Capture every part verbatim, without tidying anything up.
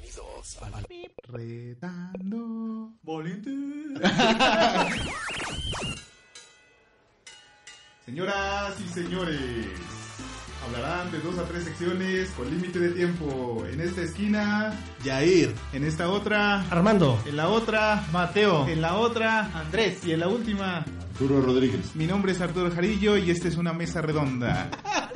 Bienvenidos al Retando Valiente. Señoras y señores, hablarán de dos a tres secciones con límite de tiempo. En esta esquina, Yair. En esta otra, Armando. En la otra, Mateo. En la otra, Andrés. Y en la última, Arturo Rodríguez. Mi nombre es Arturo Jarillo y esta es una mesa redonda.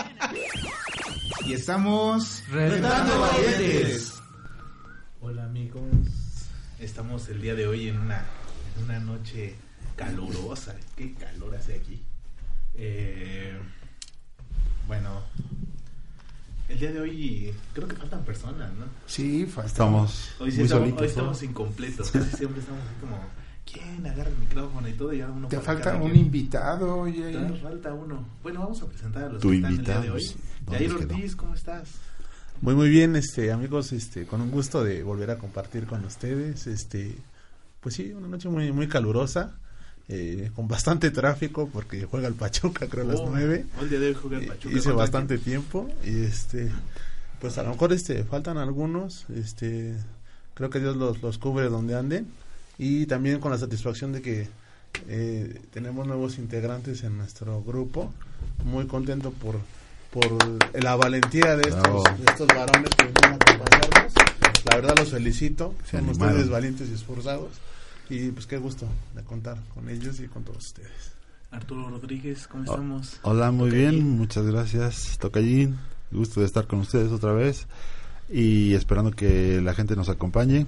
Y estamos Retando Valientes. Hola amigos, estamos el día de hoy en una, en una noche calurosa. Qué calor hace aquí. Eh, bueno, el día de hoy creo que faltan personas, ¿no? Sí, faltamos. Estamos hoy, sí muy estamos, solitos, hoy estamos ¿no? incompletos. Casi siempre estamos así como, ¿quién agarra el micrófono y todo? Y ahora uno Te para falta cada un quien. invitado, oye. Te falta uno. Bueno, vamos a presentar a los Tu que están invitado, el día de hoy. sí. Yair ¿Dónde Ortiz, ¿cómo estás? Muy muy bien, este amigos, este con un gusto de volver a compartir con ustedes, este pues sí, una noche muy muy calurosa, eh, con bastante tráfico porque juega el Pachuca, creo a las Oh, nueve. El día de hoy juega el Pachuca. Hice ¿Contra bastante quién? tiempo y este pues a lo mejor este faltan algunos, este creo que Dios los los cubre donde anden y también con la satisfacción de que eh, tenemos nuevos integrantes en nuestro grupo, muy contento por por la valentía de estos, Bravo. de estos varones que vienen a acompañarnos. La verdad los felicito, Se son animaron. ustedes valientes y esforzados y pues qué gusto de contar con ellos y con todos ustedes. Arturo Rodríguez, ¿cómo Oh. estamos? Hola, muy Tocallín. bien, muchas gracias, Tocallín. Gusto de estar con ustedes otra vez y esperando que la gente nos acompañe,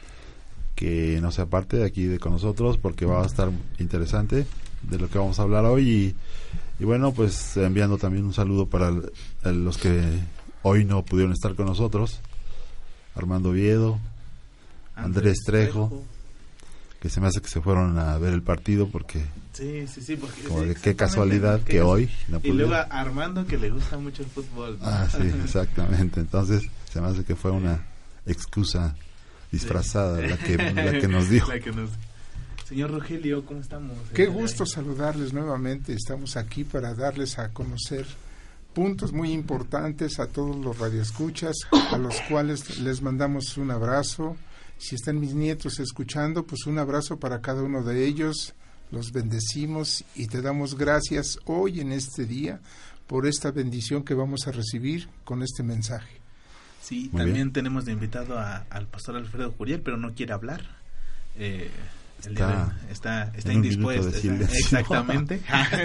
que no se aparte de aquí de con nosotros porque va a estar interesante de lo que vamos a hablar hoy y, y bueno, pues enviando también un saludo para el- el- los que hoy no pudieron estar con nosotros, Armando Oviedo, Andrés Trejo, que se me hace que se fueron a ver el partido porque Sí, sí, sí, porque como sí, de qué exactamente, casualidad qué que casu- hoy no Y luego pudieron. a Armando que le gusta mucho el fútbol, ¿no? Ah, sí, exactamente. Entonces, se me hace que fue una excusa disfrazada la que, la que nos dio. La que nos- Señor Rogelio, ¿cómo estamos? Qué El día de gusto hoy. saludarles nuevamente. Estamos aquí para darles a conocer puntos muy importantes a todos los radioescuchas, a los cuales les mandamos un abrazo. Si están mis nietos escuchando, pues un abrazo para cada uno de ellos. Los bendecimos y te damos gracias hoy en este día por esta bendición que vamos a recibir con este mensaje. Sí, Muy también bien. tenemos de invitado a- al pastor Alfredo Curiel, pero no quiere hablar. Eh, el Está día de hoy está, está en un minuto indispuesto. de está- silencio. exactamente.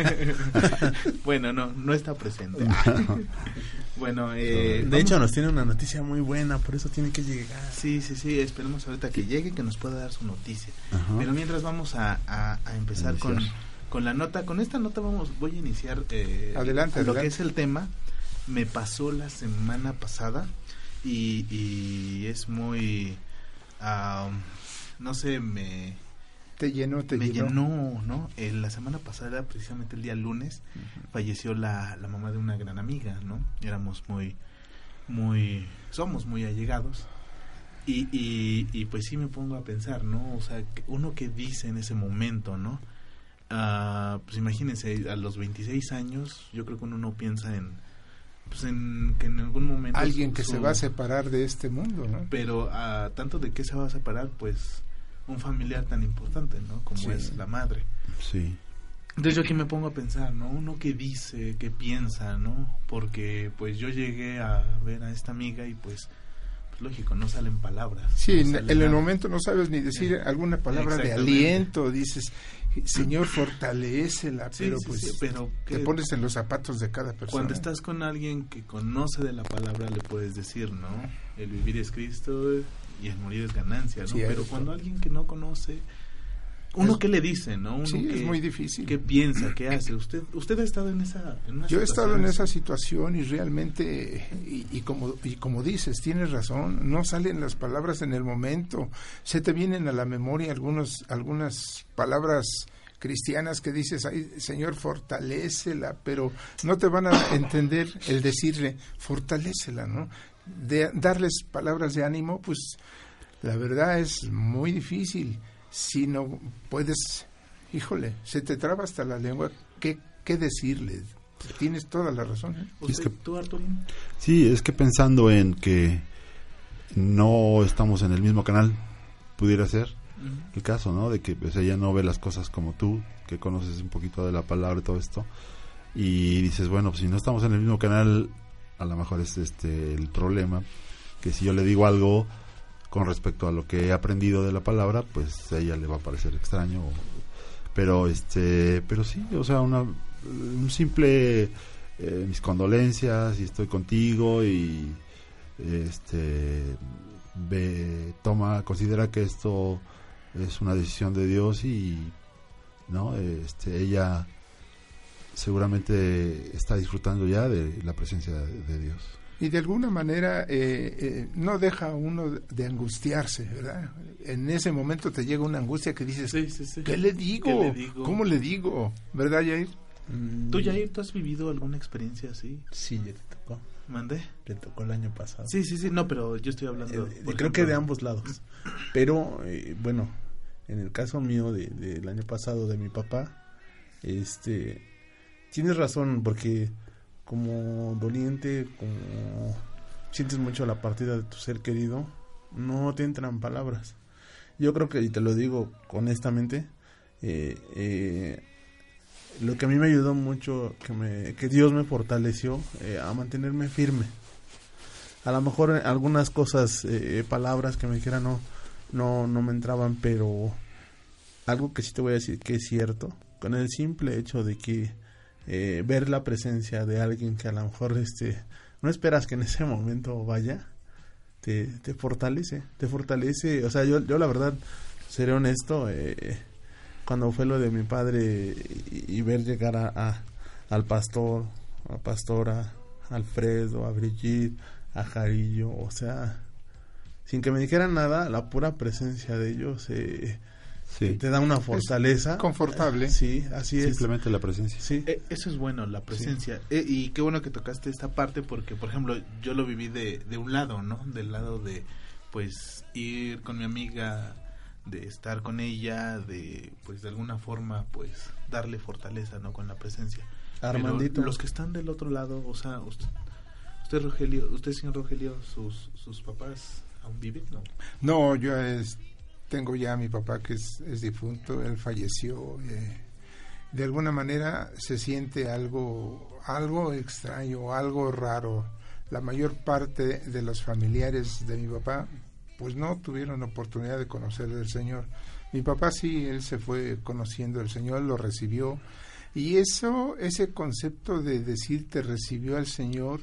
Bueno, no, no está presente. Bueno, eh, De vamos- hecho nos tiene una noticia muy buena, por eso tiene que llegar. Sí, sí, sí, esperemos ahorita que llegue, que nos pueda dar su noticia. Ajá. Pero mientras vamos a, a, a empezar con, Iniciar. con la nota, con esta nota vamos, voy a iniciar eh, Adelante, lo adelante. que es el tema. Me pasó la semana pasada y, y es muy, ah, no sé, me, Te llenó, te me llenó. llenó, ¿no? Eh, la semana pasada, precisamente el día lunes, falleció la, la mamá de una gran amiga, ¿no? Éramos muy, muy, somos muy allegados. Y, y, y pues sí me pongo a pensar, ¿no? O sea, que uno que dice en ese momento, ¿no? Ah, pues imagínense, a los veintiséis años, yo creo que uno no piensa en, pues en que en algún momento... Alguien su- que se su- va a separar de este mundo, ¿no? Pero a tanto de qué se va a separar, pues un familiar tan importante, ¿no? Como Sí. es la madre. Sí. Entonces yo aquí me pongo a pensar, ¿no? Uno que dice, que piensa, ¿no? Porque pues yo llegué a ver a esta amiga y pues, pues lógico, no salen palabras. Sí, no en, sale en el nada. momento no sabes ni decir alguna palabra de Exactamente. aliento, dices, Señor, fortalécela, Sí, pero sí, pues sí, pero te que pones en los zapatos de cada persona. cuando estás con alguien que conoce de la palabra le puedes decir, ¿no? El vivir es Cristo y el morir es ganancia, ¿no? Cierto. Pero cuando alguien que no conoce, uno Es- que le dice, ¿no? Uno Sí, que, es muy difícil. ¿Qué piensa? ¿Qué hace? ¿Usted usted ha estado en esa en una Yo he estado situación en así? esa situación y realmente, y, y como y como dices, tienes razón, no salen las palabras en el momento, se te vienen a la memoria algunos algunas palabras cristianas que dices, ay, Señor, fortalécela, pero no te van a entender el decirle, fortalécela, ¿no? De darles palabras de ánimo, pues la verdad es muy difícil. Si no puedes, híjole, se te traba hasta la lengua, ¿qué, qué decirle? Tienes toda la razón, ¿eh? ¿Usted, Es que- tú, Arturín? Sí, es que pensando en que no estamos en el mismo canal, pudiera ser uh-huh. el caso, ¿no? De que pues, ella no ve las cosas como tú, que conoces un poquito de la palabra y todo esto, y dices, bueno, pues si no estamos en el mismo canal, a lo mejor es este el problema, que si yo le digo algo con respecto a lo que he aprendido de la palabra, pues a ella le va a parecer extraño, pero este, pero sí, o sea, una un simple eh, mis condolencias y estoy contigo y este ve, toma, considera que esto es una decisión de Dios y no, este, ella seguramente está disfrutando ya de la presencia de, de Dios. Y de alguna manera eh, eh, no deja uno de angustiarse, ¿verdad? En ese momento te llega una angustia que dices, sí, sí, sí. ¿Qué le digo? ¿Qué le digo? ¿Cómo le digo? ¿Verdad, Yair? ¿Tú, Yair, tú has vivido alguna experiencia así? Sí, ya te tocó. ¿Mandé? Te tocó el año pasado. Sí, sí, sí, no, pero yo estoy hablando... Eh, creo ejemplo, que de ambos lados. Pero, eh, bueno, en el caso mío de, de, del año pasado de mi papá, este, tienes razón, porque como doliente, como sientes mucho la partida de tu ser querido, no te entran palabras. Yo creo que, y te lo digo honestamente, eh, eh, lo que a mí me ayudó mucho, que me que Dios me fortaleció eh, a mantenerme firme. A lo mejor algunas cosas, eh, palabras que me dijeran no, no, no me entraban, pero algo que sí te voy a decir que es cierto, con el simple hecho de que eh, ver la presencia de alguien que a lo mejor este no esperas que en ese momento vaya, te, te fortalece, te fortalece, o sea, yo, yo la verdad, seré honesto, eh, cuando fue lo de mi padre y, y ver llegar a, a al pastor, a pastora, a Alfredo, a Brigitte, a Jarillo, o sea, sin que me dijeran nada, la pura presencia de ellos eh, sí. te da una fortaleza. Es confortable. Sí, así es. Simplemente la presencia. Sí. Eh, eso es bueno, la presencia. Sí. Eh, y qué bueno que tocaste esta parte porque, por ejemplo, yo lo viví de, de un lado, ¿no? Del lado de, pues, ir con mi amiga, de estar con ella, de, pues, de alguna forma, pues, darle fortaleza, ¿no? Con la presencia. Armandito. Pero los que están del otro lado, o sea, usted, usted Rogelio, usted, señor Rogelio, sus, sus papás aún viven, ¿no? No, yo es, tengo ya a mi papá que es, es difunto, él falleció. Eh, de alguna manera se siente algo, algo extraño, algo raro. La mayor parte de los familiares de mi papá, pues no tuvieron oportunidad de conocer al Señor. Mi papá sí, él se fue conociendo al Señor, lo recibió. Y eso, ese concepto de decir te recibió al Señor,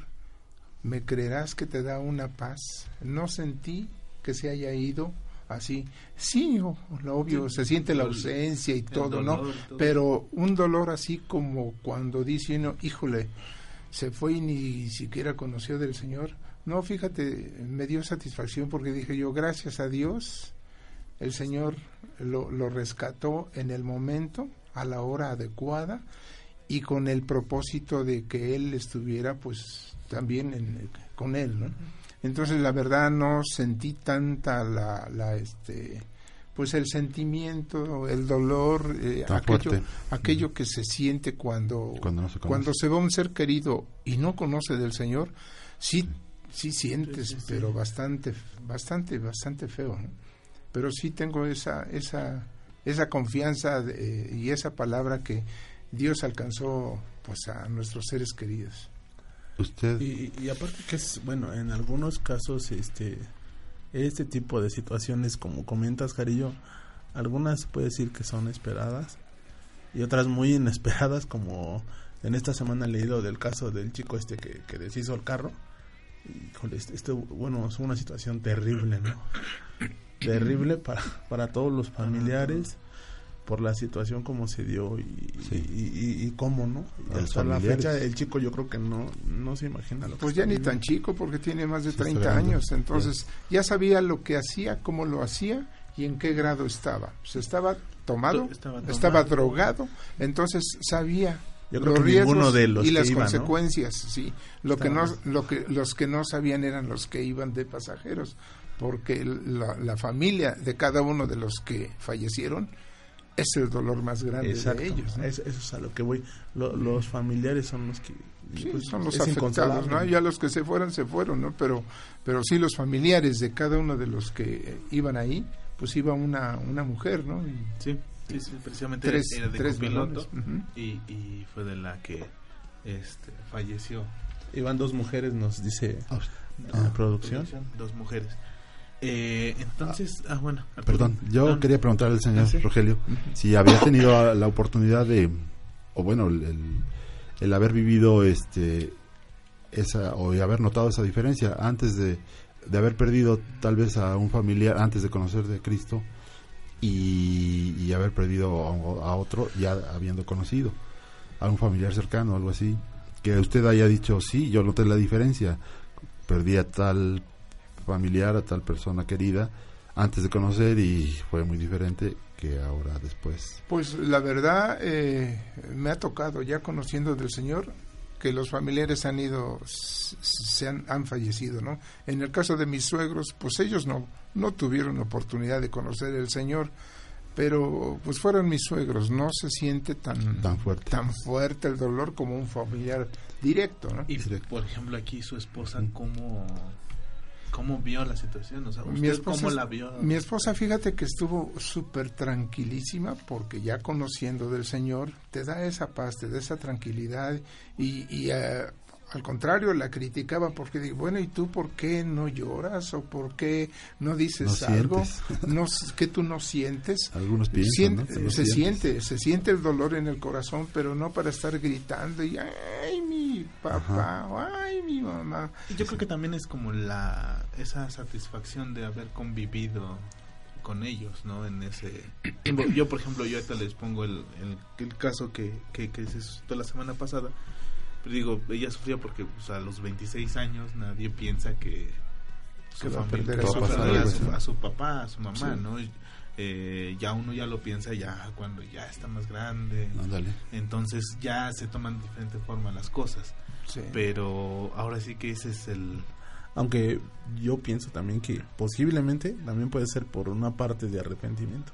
me creerás que te da una paz. No sentí que se haya ido así. Sí, lo obvio, se siente la ausencia y todo, ¿no? Pero un dolor así como cuando dice uno, híjole, se fue y ni siquiera conoció del Señor. No, fíjate, me dio satisfacción porque dije yo, gracias a Dios, el Señor lo, lo rescató en el momento, a la hora adecuada y con el propósito de que él estuviera pues también en, con él, ¿no? Entonces la verdad no sentí tanta la, la este pues el sentimiento, el dolor, eh, aquello, aquello que se siente cuando cuando, no se cuando se va un ser querido y no conoce del Señor, sí sí sientes, sí, sí, sí. pero bastante bastante bastante feo, ¿no? Pero sí tengo esa esa esa confianza de, y esa palabra que Dios alcanzó pues a nuestros seres queridos. Usted y, y aparte que es bueno, en algunos casos este este tipo de situaciones como comentas, Jarillo, algunas puede decir que son esperadas y otras muy inesperadas, como en esta semana he leído del caso del chico este que, que deshizo el carro. Híjole, este, este bueno, es una situación terrible, ¿no? Terrible para para todos los familiares por la situación como se dio y, sí. y, y, y cómo, ¿no? Y hasta la fecha el chico yo creo que no no se imagina lo que pues ya ni viendo. Tan chico porque tiene más de treinta años, entonces ya. ya sabía lo que hacía, cómo lo hacía y en qué grado estaba. Pues estaba tomado, estaba, tomado. estaba drogado, entonces sabía yo creo los que riesgos ninguno de los y las iba, consecuencias, ¿no? Sí. Lo estaba. que no lo que los que no sabían eran los que iban de pasajeros, porque la, la familia de cada uno de los que fallecieron es el dolor más grande. Exacto. De ellos, ¿no? Eso, eso es a lo que voy. Lo, los familiares son los que Sí, pues, son los es afectados, inconsolable. ¿no? Ya los que se fueron, se fueron, ¿no? Pero, pero sí los familiares de cada uno de los que iban ahí, pues iba una, una mujer, ¿no? Y Sí, sí, sí, precisamente tres, era de tres copiloto varones. Ujú. y, y fue de la que este, falleció. Iban dos mujeres, nos dice Ah, la ah, producción. Dos mujeres. Eh, entonces, ah, bueno. Arturo. Perdón, yo Ah, quería preguntarle al señor Ah, sí. Rogelio si había tenido la oportunidad de, o bueno, el, el, el haber vivido este esa o haber notado esa diferencia antes de, de haber perdido tal vez a un familiar antes de conocer de Cristo y, y haber perdido a, a otro ya habiendo conocido a un familiar cercano, algo así, que usted haya dicho, sí, yo noté la diferencia, perdí a tal familiar, a tal persona querida antes de conocer y fue muy diferente que ahora después. Pues la verdad, eh, me ha tocado ya conociendo del Señor que los familiares han ido, s- se han, han fallecido, ¿no? En el caso de mis suegros, pues ellos no, no tuvieron oportunidad de conocer el Señor, pero pues fueron mis suegros, no se siente tan, Tan fuerte. tan fuerte el dolor como un familiar directo, ¿no? Y por ejemplo aquí su esposa, ¿cómo, cómo vio la situación? O sea, ¿usted Mi esposa, cómo la vio? mi esposa, fíjate que estuvo súper tranquilísima porque ya conociendo del Señor te da esa paz, te da esa tranquilidad y, y eh, al contrario la criticaba porque digo, bueno, ¿y tú por qué no lloras o por qué no dices No algo? sientes. No, que tú no sientes. Algunos piensan, Siente- ¿no? Que no se sientes. siente, se siente el dolor en el corazón, pero no para estar gritando y ay mi papá, o, ay mi mamá. Y yo creo que también es como la esa satisfacción de haber convivido con ellos, ¿no? En ese tiempo. Yo, por ejemplo, yo ahorita les pongo el, el, el caso que, que, que se suscitó la semana pasada. Pero digo, ella sufría porque pues, a los veintiséis años nadie piensa que su Que va a familia, perder que a va su a perder a, familia. su, a su papá, a su mamá, Sí. ¿no? Y, eh, ya uno ya lo piensa ya cuando ya está más grande. Ándale. Entonces ya se toman de diferente forma las cosas. Sí. Pero ahora sí que ese es el... Aunque yo pienso también que posiblemente también puede ser por una parte de arrepentimiento.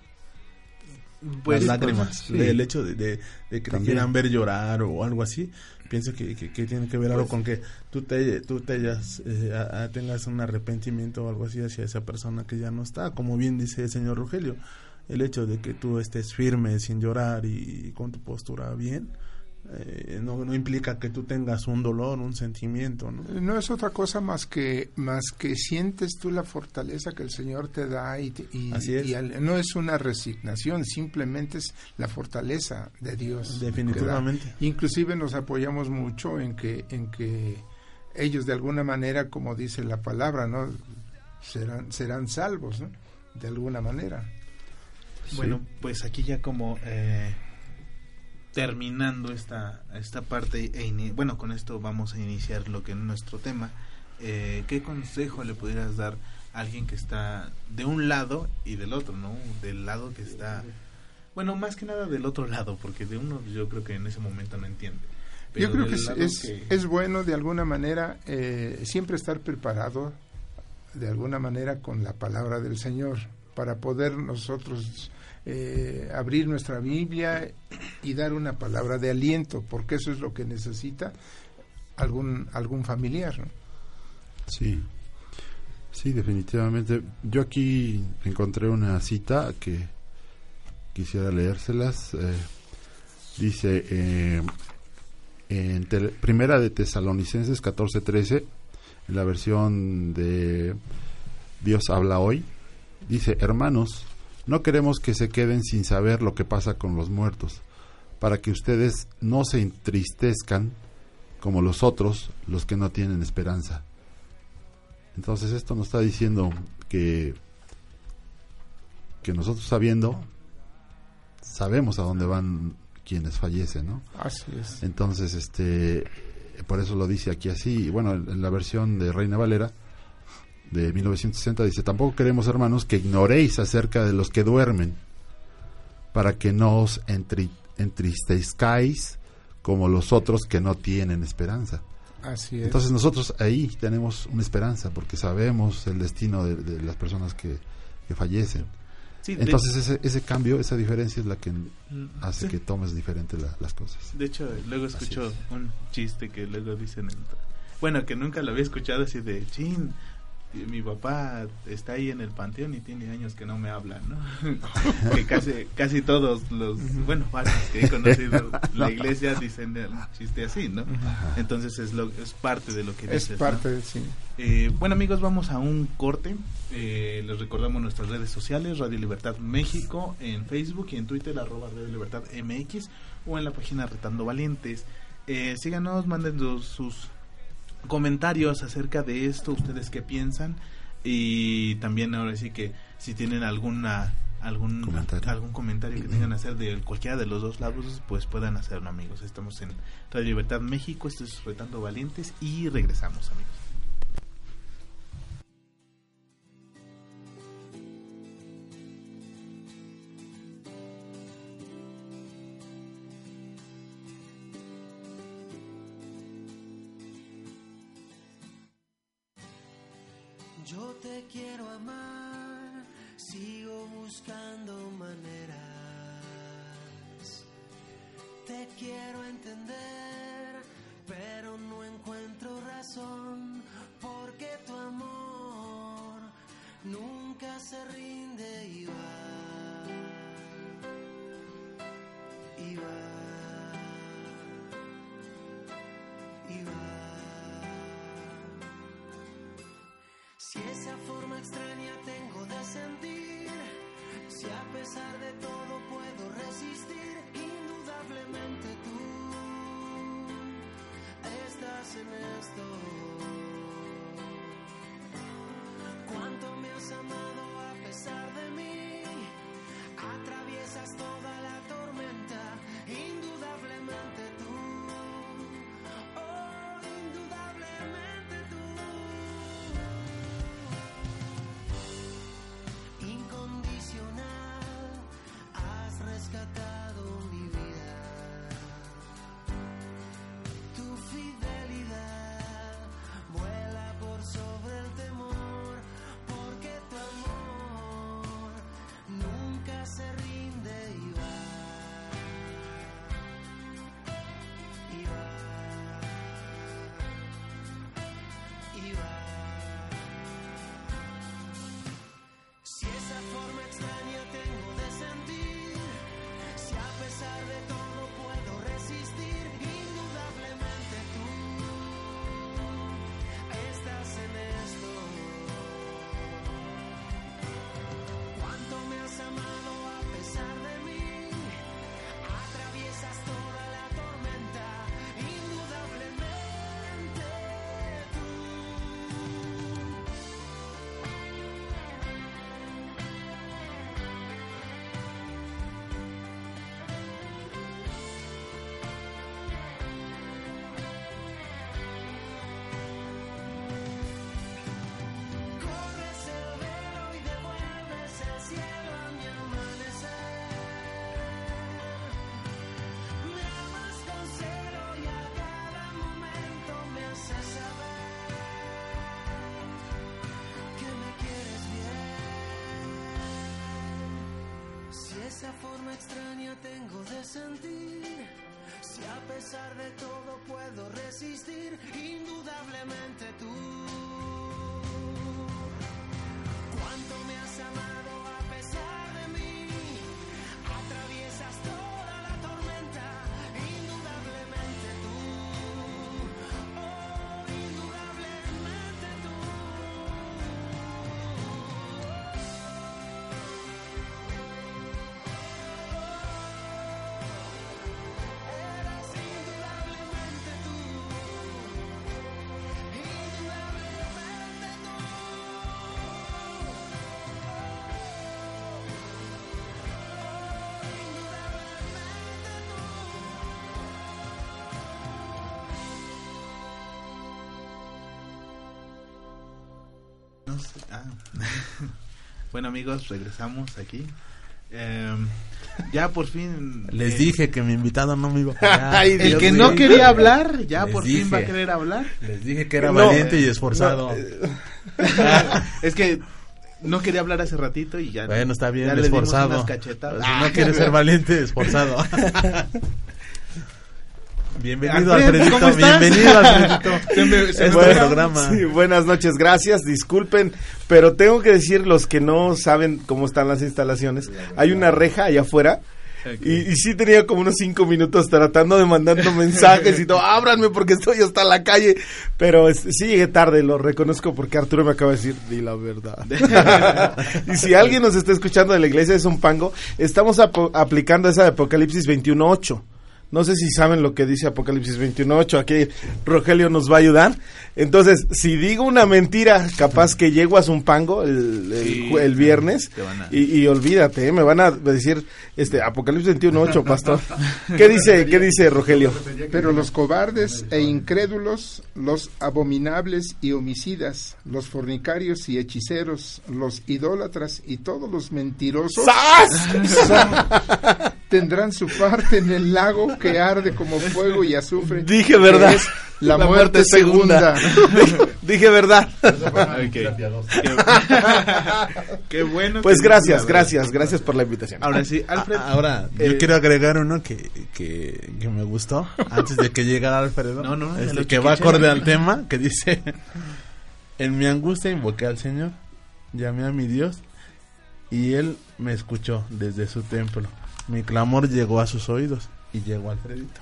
Pues, Las lágrimas, sí. del hecho de, de, de que te También. quieran ver llorar o algo así, pienso que, que, que tiene que ver algo con que tú te, tú te hayas, eh, a- a- tengas un arrepentimiento o algo así hacia esa persona que ya no está, como bien dice el señor Rogelio, el hecho de que tú estés firme sin llorar y, y con tu postura bien, eh, no, no implica que tú tengas un dolor, un sentimiento, ¿no? No es otra cosa más que más que sientes tú la fortaleza que el Señor te da y, te- y, Así es. y al- no es una resignación, simplemente es la fortaleza de Dios. Definitivamente. que da. Inclusive nos apoyamos mucho en que en que ellos de alguna manera, como dice la palabra, ¿no? serán serán salvos, ¿no? De alguna manera. Bueno, pues aquí ya como eh, terminando esta esta parte, e ini- bueno, con esto vamos a iniciar lo que es nuestro tema. Eh, ¿Qué consejo le pudieras dar a alguien que está de un lado y del otro, ¿no? Del lado que está, bueno, más que nada del otro lado, porque de uno yo creo que en ese momento no entiende. Pero Yo creo del que es, lado es, que- es bueno de alguna manera eh, siempre estar preparado de alguna manera con la palabra del Señor para poder nosotros eh, abrir nuestra Biblia y dar una palabra de aliento, porque eso es lo que necesita algún algún familiar, ¿no? Sí, sí, definitivamente. Yo aquí encontré una cita que quisiera leérselas. Eh, dice eh, en tele- Primera de Tesalonicenses catorce trece, en la versión de Dios habla hoy, dice: hermanos, no queremos que se queden sin saber lo que pasa con los muertos, para que ustedes no se entristezcan como los otros, los que no tienen esperanza. Entonces esto nos está diciendo que que nosotros sabiendo sabemos a dónde van quienes fallecen, ¿no? Así es. Entonces este por eso lo dice aquí así. Y bueno, en, en la versión de Reina Valera de mil novecientos sesenta dice: tampoco queremos, hermanos, que ignoréis acerca de los que duermen, para que no os entri- entristezcáis como los otros que no tienen esperanza. Así es. Entonces nosotros ahí tenemos una esperanza porque sabemos el destino de, de las personas que, que fallecen. Sí, Entonces de, ese, ese cambio, esa diferencia es la que hace sí. que tomes diferente la, las cosas. De hecho, luego escucho un chiste que luego dicen, en, bueno, que nunca lo había escuchado, así de, chin, mi papá está ahí en el panteón y tiene años que no me habla, ¿no? Que casi casi todos los, bueno, varios que he conocido la iglesia dicen un chiste así, ¿no? Entonces es lo es parte de lo que dices, es parte, ¿no? sí. Eh, bueno, amigos, vamos a un corte. Eh, les recordamos nuestras redes sociales: Radio Libertad México en Facebook y en Twitter, arroba Radio Libertad M X, o en la página Retando Valientes. Eh, síganos, manden sus, sus comentarios acerca de esto, ustedes qué piensan, y también ahora sí que si tienen alguna algún comentario. algún comentario que tengan que hacer de cualquiera de los dos lados, pues puedan hacerlo, amigos. Estamos en Radio Libertad México, esto es Retando Valientes y regresamos, amigos. Yo te quiero amar, sigo buscando maneras. Te quiero entender, pero no encuentro razón, porque tu amor nunca se rinde y va, y va, y va. Si esa forma extraña tengo de sentir, si a pesar de todo puedo resistir, indudablemente tú estás en esto. Cuánto me has amado a pesar de mí, atraviesas toda la tormenta, indudablemente tú, oh, indudablemente tú. Incondicional, has rescatado mi vida. Tu fidelidad vuela por sobre el temor, porque tu amor nunca se rinde y va, y va, y va. Si esa forma extraña tengo de sentir, si a pesar de todo puedo resistir, indudablemente tú estás en esto. Cuánto me has amado a pesar de mí, atraviesas toda la tormenta, indudablemente tú. Corres el velo y devuelves el cielo a mi amanecer. Me amas con celo y a cada momento me haces saber que me quieres bien. Si esa forma extraña tengo de sentir, si a pesar de todo puedo resistir, indudablemente tú. Cuánto me has amado a pesar de mí, atraviesas toda la tormenta, indudablemente tú, oh, indudablemente tú. Eres indudablemente tú, indudablemente tú. No sé, ah. Bueno, amigos, regresamos aquí. Eh, ya por fin Les eh, dije que mi invitado no me iba a parar. Ay, el Dios que mío. no quería hablar ya Les por dije. fin va a querer hablar. Les dije que era No, valiente y esforzado. no, eh, Es que no quería hablar hace ratito y ya. Bueno, está bien, ya le dimos esforzado. unas cachetadas. Si no quiere ser valiente, esforzado. Bienvenido, Alfred, Alfredito. ¿cómo estás? Bienvenido, Alfredito. Se me- se me Es buen olvidó. programa. Sí, buenas noches, gracias, disculpen, pero tengo que decir, los que no saben cómo están las instalaciones, hay una reja allá afuera. Ok. Y, y sí tenía como unos cinco minutos tratando de mandando mensajes y todo, ábranme porque estoy hasta la calle, pero es- sí llegué tarde, lo reconozco porque Arturo me acaba de decir, di la verdad. Y si alguien nos está escuchando de la iglesia de Zumpango, estamos apo- aplicando esa de Apocalipsis veintiuno ocho. No sé si saben lo que dice Apocalipsis veintiuno ocho, aquí Rogelio nos va a ayudar. Entonces, si digo una mentira, capaz que llego a Zumpango el, el, Sí, jue- el viernes te van a- y, y olvídate, ¿eh? Me van a decir este Apocalipsis veintiuno ocho, pastor. ¿Qué dice, qué dice Rogelio? Pero los cobardes e incrédulos, los abominables y homicidas, los fornicarios y hechiceros, los idólatras y todos los mentirosos son- tendrán su parte en el lago que arde como fuego y azufre. Dije verdad. que es la, muerte, segunda. Dije verdad. Ok. Qué, qué bueno. Pues que gracias, dices la gracias, gracias por la invitación. verdad. Ahora sí, Alfred. A- Ahora, Eh, yo quiero agregar uno que, que, que me gustó antes de que llegara Alfredo. No, no, ya Este, lo que va chiquiché. acorde al tema, que dice: en mi angustia invoqué al Señor, llamé a mi Dios y Él me escuchó desde su templo. Mi clamor llegó a sus oídos y llegó a Alfredito.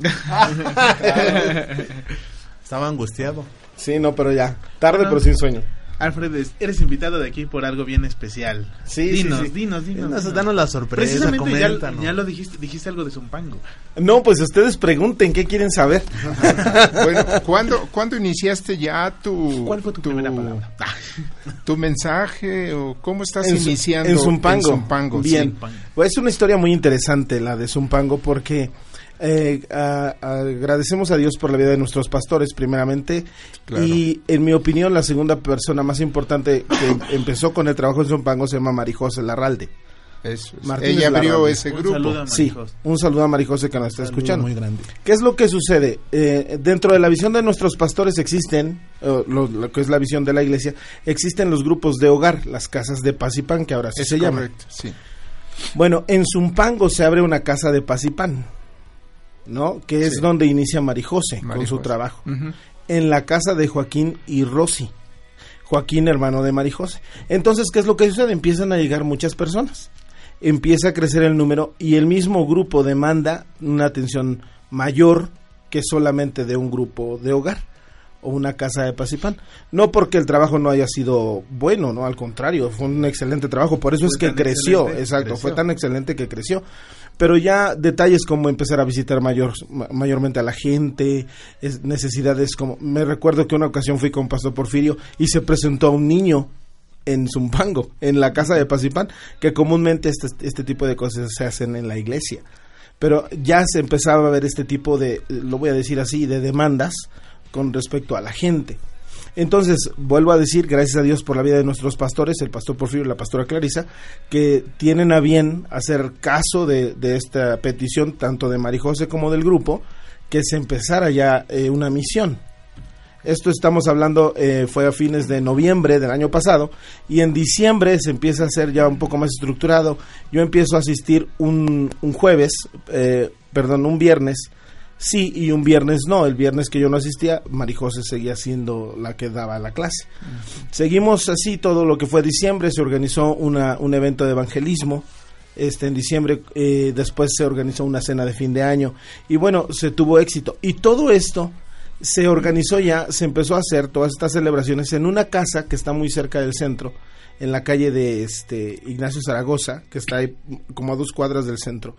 Estaba angustiado. Sí, no, pero ya. Tarde, Bueno. pero sin sueño. Alfred, es- eres invitado de aquí por algo bien especial. Sí, dinos, sí, sí. dinos, dinos, Danos, dinos. danos la sorpresa, Precisamente ya, coméntanos. ya lo dijiste, dijiste algo de Zumpango. No, pues ustedes pregunten, ¿qué quieren saber? Bueno, ¿cuándo, ¿cuándo iniciaste ya tu... ¿Cuál fue tu, primera palabra? Ah, tu mensaje o cómo estás En Zu- iniciando en Zumpango. en Zumpango, sí. Bien. Zumpango. Pues es una historia muy interesante la de Zumpango porque eh, a- agradecemos a Dios por la vida de nuestros pastores primeramente Claro. y en mi opinión la segunda persona más importante que empezó con el trabajo en Zumpango se llama Marijose Larralde. Eso es. Martínez Ella abrió Larralde. ese Un grupo. saludo a Sí, Marijos. un saludo a Marijose que nos está Saludo escuchando. muy grande. ¿Qué es lo que sucede? Eh, dentro de la visión de nuestros pastores existen, eh, lo, lo que es la visión de la iglesia, existen los grupos de hogar, las casas de paz y pan, que ahora sí Es se llaman. correcto, sí. Bueno, en Zumpango se abre una casa de paz y pan, ¿no? Que es Sí. donde inicia Marijose con Marijose. su trabajo. Ujú. En la casa de Joaquín y Rosy. Joaquín, hermano de Marijose. Entonces, ¿qué es lo que sucede? Empiezan a llegar muchas personas. Empieza a crecer el número y el mismo grupo demanda una atención mayor que solamente de un grupo de hogar o una casa de paz y pan. No porque el trabajo no haya sido bueno, no, al contrario, fue un excelente trabajo, por eso Fue es que tan creció, excelente, exacto, creció. fue tan excelente que creció. Pero ya detalles como empezar a visitar mayor, ma- mayormente a la gente, es- necesidades como, me recuerdo que una ocasión fui con Pastor Porfirio y se presentó a un niño en Zumpango, en la casa de Paz y Pan, que comúnmente este, este tipo de cosas se hacen en la iglesia. Pero ya se empezaba a ver este tipo de, lo voy a decir así, de demandas con respecto a la gente. Entonces, vuelvo a decir, gracias a Dios por la vida de nuestros pastores, el pastor Porfirio y la pastora Clarisa, que tienen a bien hacer caso de, de esta petición, tanto de Marijose como del grupo, que se empezara ya eh, una misión. Esto estamos hablando, eh, fue a fines de noviembre del año pasado, y en diciembre se empieza a hacer ya un poco más estructurado. Yo empiezo a asistir un, un jueves, eh, perdón, un viernes, sí, y un viernes no. El viernes que yo no asistía, Marijose seguía siendo la que daba la clase. Seguimos así todo lo que fue diciembre, se organizó una, un evento de evangelismo. Este, en diciembre, eh, después se organizó una cena de fin de año, y bueno, se tuvo éxito. Y todo esto se organizó ya, se empezó a hacer todas estas celebraciones en una casa que está muy cerca del centro, en la calle de este Ignacio Zaragoza, que está ahí como a dos cuadras del centro,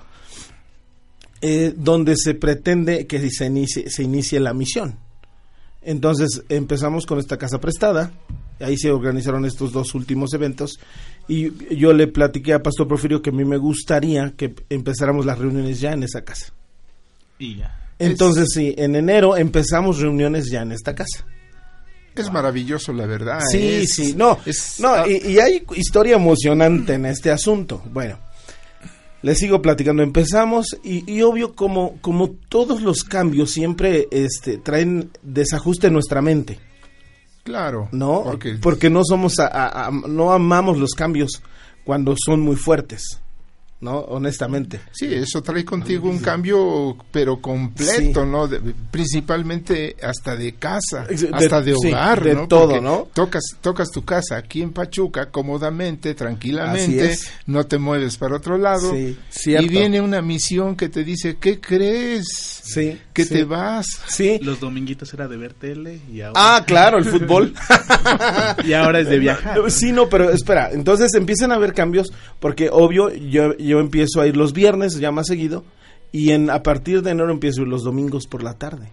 eh, donde se pretende que se inicie, se inicie la misión. Entonces empezamos con esta casa prestada, ahí se organizaron estos dos últimos eventos, y yo le platiqué a Pastor Porfirio que a mí me gustaría que empezáramos las reuniones ya en esa casa. Y ya. Entonces, sí, en enero empezamos reuniones ya en esta casa. Es maravilloso, la verdad. Sí, es- sí, no, es- no, ah, y, y hay historia emocionante en este asunto. Bueno, les sigo platicando. Empezamos y, y obvio, como, como todos los cambios siempre este, traen desajuste en nuestra mente. Claro. ¿No? Porque, porque no somos, a, a, a, no amamos los cambios cuando son muy fuertes, ¿no? Honestamente. sí, eso trae contigo un cambio, pero completo, Sí. ¿no? De- principalmente hasta de casa, De- hasta de sí, hogar, de ¿no? todo, Porque ¿no? Tocas, tocas tu casa aquí en Pachuca, cómodamente, Así tranquilamente, es. no te mueves para otro lado, Sí, cierto. y viene una misión que te dice, ¿qué crees? Sí, Que sí. te vas. Sí. Los dominguitos era de ver tele y ahora, Ah, claro, el fútbol. y ahora es de viajar. ¿no? Sí, no, pero espera, entonces empiezan a haber cambios porque obvio yo, yo empiezo a ir los viernes ya más seguido y en a partir de enero empiezo a ir los domingos por la tarde.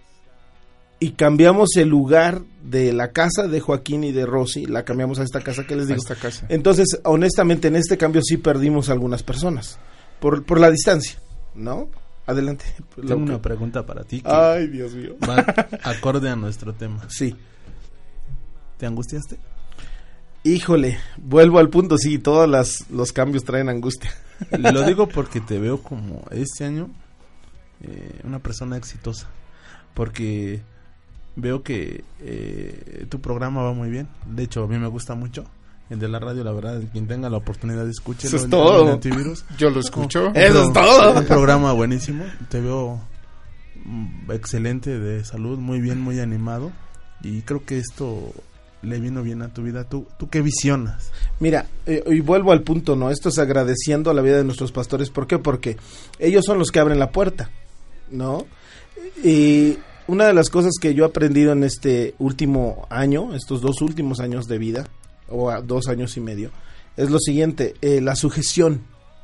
Y cambiamos el lugar de la casa de Joaquín y de Rosy, la cambiamos a esta casa que les A digo. esta casa. Entonces, honestamente, en este cambio sí perdimos algunas personas por, por la distancia, ¿no? Adelante. Tengo Lo una que- pregunta para ti que Ay, Dios mío. va acorde a nuestro tema. Sí. ¿Te angustiaste? Híjole, vuelvo al punto, sí, todos las, los cambios traen angustia. Lo digo porque te veo como este año eh, una persona exitosa. Porque veo que eh, tu programa va muy bien. De hecho, a mí me gusta mucho. El de la radio, la verdad, quien tenga la oportunidad de escucharlo. Eso es el- todo. el Antivirus. Yo lo escucho. Eh. Eso Un es pro- todo. Un programa buenísimo. Te veo mm, excelente de salud, muy bien, muy animado. Y creo que esto le vino bien a tu vida. ¿Tú, tú qué visionas? Mira, eh, y vuelvo al punto, ¿no? Esto es agradeciendo a la vida de nuestros pastores. ¿Por qué? Porque ellos son los que abren la puerta, ¿no? Y una de las cosas que yo he aprendido en este último año, estos dos últimos años de vida, o a dos años y medio, es lo siguiente, eh, la sujeción.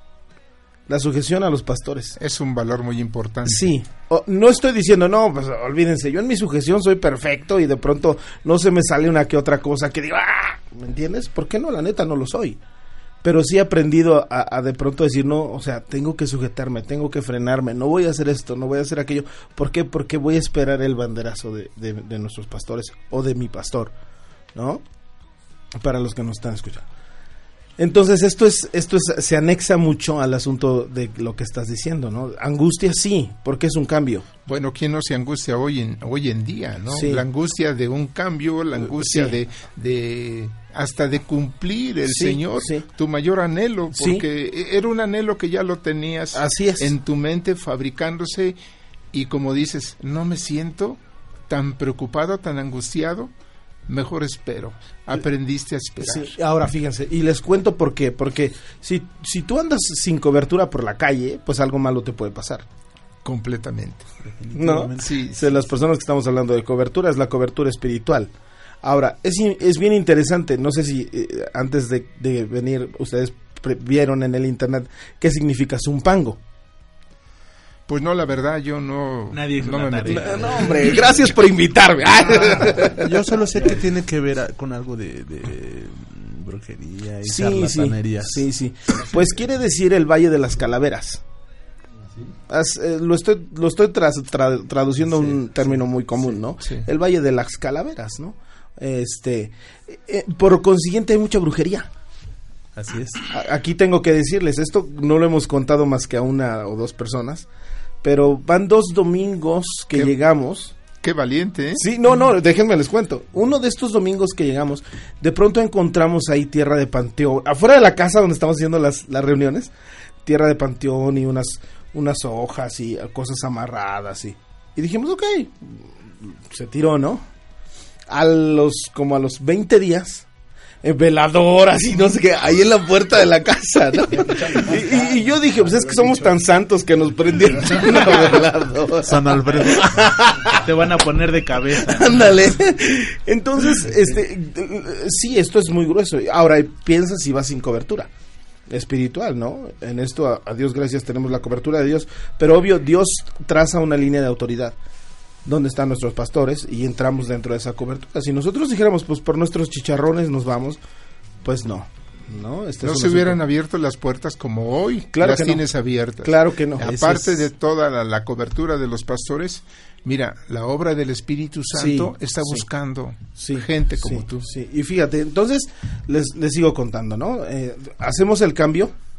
La sujeción a los pastores. Es un valor muy importante. Sí, o- no estoy diciendo, no, pues olvídense, yo en mi sujeción soy perfecto y de pronto no se me sale una que otra cosa que digo, ¡ah! ¿Me entiendes? ¿Por qué no? La neta no lo soy. Pero sí he aprendido a, a de pronto decir, no, o sea, tengo que sujetarme, tengo que frenarme, no voy a hacer esto, no voy a hacer aquello. ¿Por qué? Porque voy a esperar el banderazo de, de, de nuestros pastores o de mi pastor, ¿no? Para los que nos están escuchando. Entonces esto es esto es se anexa mucho al asunto de lo que estás diciendo, ¿no? Angustia sí, porque es un cambio. Bueno, ¿quién no se angustia hoy en hoy en día, no? Sí. La angustia de un cambio, la angustia Sí. de, de hasta de cumplir el Sí, Señor, sí. tu mayor anhelo, Sí. porque era un anhelo que ya lo tenías Así es. en tu mente fabricándose y como dices, no me siento tan preocupado, tan angustiado, mejor espero. Aprendiste a esperar. Sí, ahora fíjense, y les cuento por qué, porque si si tú andas sin cobertura por la calle, pues algo malo te puede pasar. Completamente. ¿No? Sí, O sea, las personas que estamos hablando de cobertura es la cobertura espiritual. Ahora, es, in- es bien interesante, no sé si eh, antes de, de venir ustedes pre- vieron en el internet qué significa zumpango. Pues no, la verdad, yo no, Nadie hizo no la me metí. tarea. No, hombre, gracias por invitarme. Yo solo sé que tiene que ver a- con algo de, de brujería y Sí, sí, charlatanerías. sí, sí. Pues quiere decir el Valle de las Calaveras. As- eh, lo estoy lo estoy tras- tra- traduciendo a un término muy común, ¿no? sí. El Valle de las Calaveras, ¿no? Este, eh, por consiguiente hay mucha brujería. Así es. A- Aquí tengo que decirles, esto no lo hemos contado más que a una o dos personas, pero van dos domingos que ¿Qué? llegamos. Qué valiente, ¿eh? Sí, no, no, déjenme les cuento. Uno de estos domingos que llegamos, de pronto encontramos ahí tierra de panteón, afuera de la casa donde estamos haciendo las, las reuniones, tierra de panteón y unas, unas hojas y cosas amarradas y, y dijimos, ok, se tiró, ¿no? A los, como a los veinte días, eh, veladoras y no sé qué, ahí en la puerta de la casa, ¿no? Y, y- y yo dije, pues es que somos tan santos que nos prendieron una veladora. San Alfredo. Te van a poner de cabeza. Ándale. Entonces, este, eh, sí, esto es muy grueso. Ahora, piensa si vas sin cobertura espiritual, ¿no? En esto, a, a Dios gracias, tenemos la cobertura de Dios, pero obvio, Dios traza una línea de autoridad. ¿Dónde están nuestros pastores? Y entramos dentro de esa cobertura. Si nosotros dijéramos, pues por nuestros chicharrones nos vamos, pues no. No, este No es un se hubieran asunto- abierto las puertas como hoy Claro las que no. tienes abiertas. Claro que no. Aparte Ese es- de toda la, la cobertura de los pastores, mira, la obra del Espíritu Santo Sí, está sí. buscando Sí, gente como sí, tú. Sí, y fíjate, entonces les, les sigo contando, ¿no? Eh, hacemos el cambio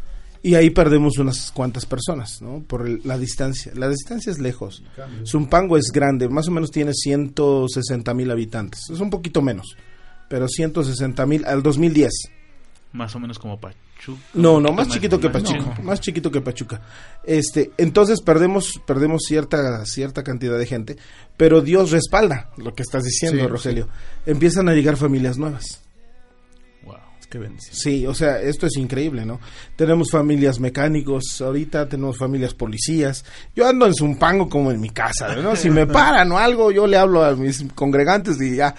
Y ahí perdemos unas cuantas personas, ¿no? Por el, la distancia. La distancia es lejos. Zumpango es grande, más o menos tiene ciento sesenta mil habitantes. Es un poquito menos, pero ciento sesenta mil al dos mil diez. Más o menos como Pachuca. No, no, más chiquito que Pachuca, más chiquito que Pachuca. Este, entonces perdemos perdemos cierta cierta cantidad de gente, pero Dios respalda lo que estás diciendo, Sí, Rogelio. Empiezan a llegar familias nuevas. Wow. Qué bendición. Sí, o sea, esto es increíble, ¿no? Tenemos familias mecánicos, ahorita tenemos familias policías. Yo ando en Zumpango como en mi casa, ¿no? Si me paran o algo, yo le hablo a mis congregantes y ya.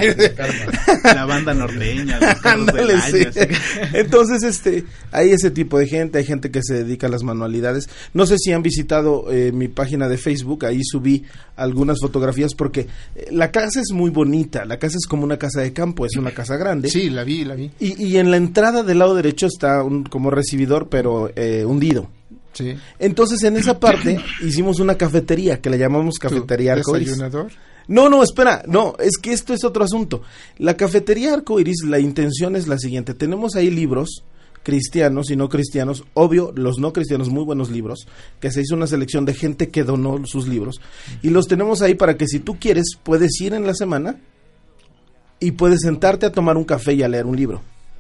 La banda norteña, los carros del Ándale, año, sí. así que- Entonces, este, hay ese tipo de gente, hay gente que se dedica a las manualidades. No sé si han visitado eh, mi página de Facebook, ahí subí algunas fotografías porque eh, la casa es muy bonita, la casa es como una casa de campo, es una casa grande. Sí, la vi, la vi. Y, y en la entrada del lado derecho está un como recibidor, pero eh, hundido. Sí. Entonces, en esa parte hicimos una cafetería que le llamamos Cafetería ¿Tu Arcoiris. desayunador? No, no, espera, no, es que esto es otro asunto. La Cafetería Arcoiris, la intención es la siguiente. Tenemos ahí libros cristianos y no cristianos, obvio, los no cristianos, muy buenos libros, que se hizo una selección de gente que donó sus libros, y los tenemos ahí para que si tú quieres, puedes ir en la semana y puedes sentarte a tomar un café y a leer un libro.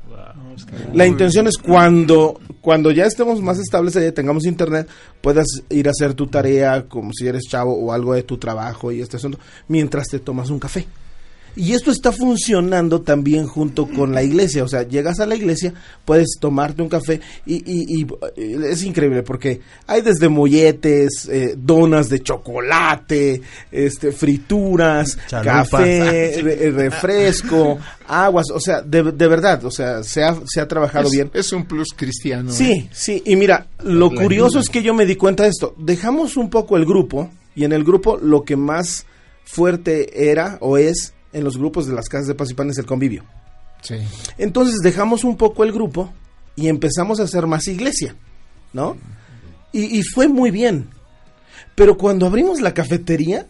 La intención es cuando cuando ya estemos más estables, ya tengamos internet, puedas ir a hacer tu tarea como si eres chavo o algo de tu trabajo y este asunto, mientras te tomas un café. Y esto está funcionando también junto con la iglesia, o sea, llegas a la iglesia, puedes tomarte un café y, y, y es increíble porque hay desde molletes, eh, donas de chocolate, este, frituras, Chalupas. café, re- refresco, aguas, o sea, de, de verdad, o sea, se ha, se ha trabajado Es, bien. es un plus cristiano. ¿eh? Sí, sí, y mira, lo La curioso ayuda. es que yo me di cuenta de esto. Dejamos un poco el grupo, y en el grupo lo que más fuerte era o es en los grupos de las casas de paz y pan es el convivio. Sí. Entonces dejamos un poco el grupo y empezamos a hacer más iglesia, ¿no? Y, y fue muy bien. Pero cuando abrimos la cafetería,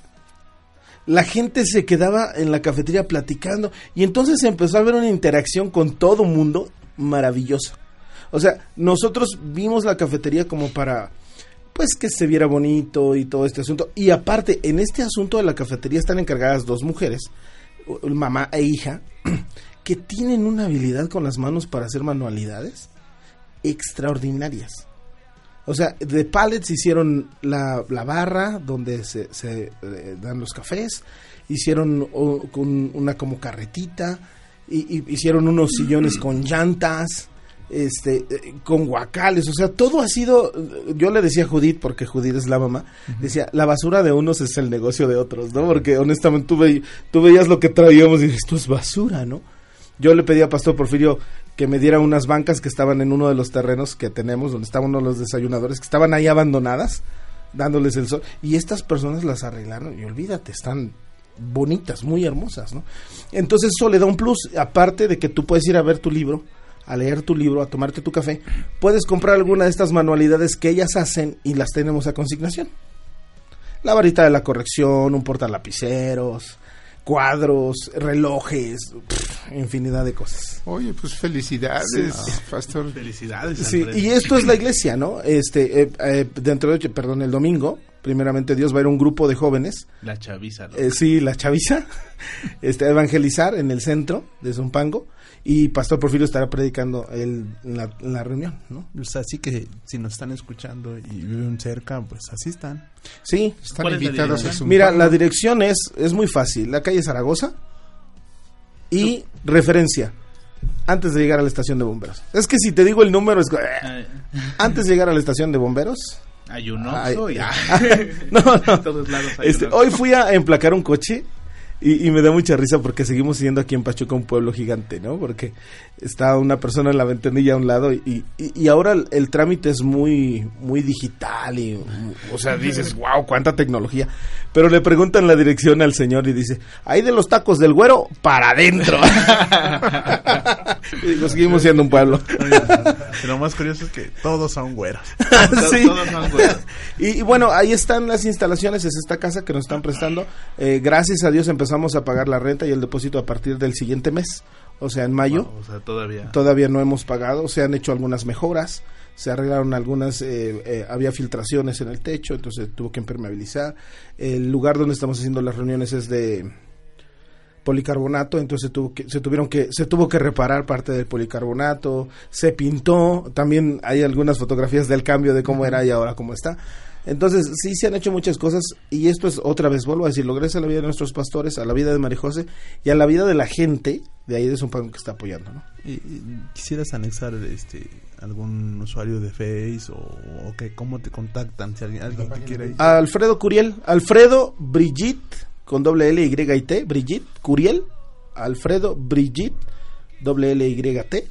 la gente se quedaba en la cafetería platicando y entonces empezó a haber una interacción con todo mundo maravillosa. O sea, nosotros vimos la cafetería como para, pues, que se viera bonito y todo este asunto. Y aparte, en este asunto de la cafetería están encargadas dos mujeres, mamá e hija, que tienen una habilidad con las manos para hacer manualidades extraordinarias. O sea, de pallets hicieron la, la barra donde se, se eh, dan los cafés, hicieron o, con una como carretita, y, y hicieron unos sillones con llantas, este, eh, con guacales, o sea, todo ha sido, yo le decía a Judith, porque Judith es la mamá, decía, la basura de unos es el negocio de otros, ¿no? Porque honestamente tú, ve, tú veías lo que traíamos y dices, esto es basura, ¿no? Yo le pedí a Pastor Porfirio que me diera unas bancas que estaban en uno de los terrenos que tenemos, donde estaban uno de los desayunadores, que estaban ahí abandonadas, dándoles el sol, y estas personas las arreglaron, y olvídate, están bonitas, muy hermosas, ¿no? Entonces eso le da un plus, aparte de que tú puedes ir a ver tu libro, a leer tu libro, a tomarte tu café, puedes comprar alguna de estas manualidades que ellas hacen y las tenemos a consignación. La varita de la corrección, un portalapiceros, cuadros, relojes, pff, infinidad de cosas. Oye, pues felicidades, Sí. pastor. Felicidades. Sí, Alfredo. y esto es la iglesia, ¿no? Este, eh, eh, dentro de, perdón, el domingo, primeramente Dios va a ir un grupo de jóvenes, La chaviza. ¿no? eh, sí, la chaviza, este, a evangelizar en el centro de Zumpango, y Pastor Porfirio estará predicando él en la, en la reunión, ¿no? O sea, así que si nos están escuchando y viven cerca, pues así están. Sí, Están ¿Cuál es la invitados a dirección? su mira, la dirección es, es muy fácil, la calle Zaragoza y referencia, antes de llegar a la estación de bomberos. Es que si te digo el número, es... Ay, Antes de llegar a la estación de bomberos... Hay un Ay, Oxxo y no, no. en todos lados hay Este, un Oxxo. hoy fui a emplacar un coche y, y me da mucha risa porque seguimos siendo aquí en Pachuca un pueblo gigante, ¿no? Porque está una persona en la ventanilla a un lado y, y, y ahora el, el trámite es muy muy digital y, o sea, dices, wow, cuánta tecnología. Pero le preguntan la dirección al señor y dice, ahí de los tacos del güero para adentro. Y digo, seguimos siendo un pueblo. Y lo más curioso es que todos son güeros. To- Sí. Todos son güeros. Y, y bueno, ahí están las instalaciones, es esta casa que nos están prestando. Eh, gracias a Dios empezamos a pagar la renta y el depósito a partir del siguiente mes, o sea, en mayo. Wow, o sea, todavía. Todavía no hemos pagado, se han hecho algunas mejoras, se arreglaron algunas, eh, eh, había filtraciones en el techo, entonces tuvo que impermeabilizar. El lugar donde estamos haciendo las reuniones es de policarbonato, entonces tuvo que, se tuvieron que, se tuvo que reparar parte del policarbonato, se pintó, también hay algunas fotografías del cambio de cómo era y ahora cómo está. Entonces, sí se han hecho muchas cosas, y esto es otra vez, vuelvo a decirlo, gracias a la vida de nuestros pastores, a la vida de María José y a la vida de la gente de ahí de Zumpango que está apoyando, ¿no? ¿Y, y quisieras anexar este algún usuario de Face o, o que cómo te contactan si alguien, alguien te quiere ir? Alfredo Curiel, Alfredo Brigitte con doble L Y y T, Brigitte Curiel, Alfredo Brigitte doble L Y T,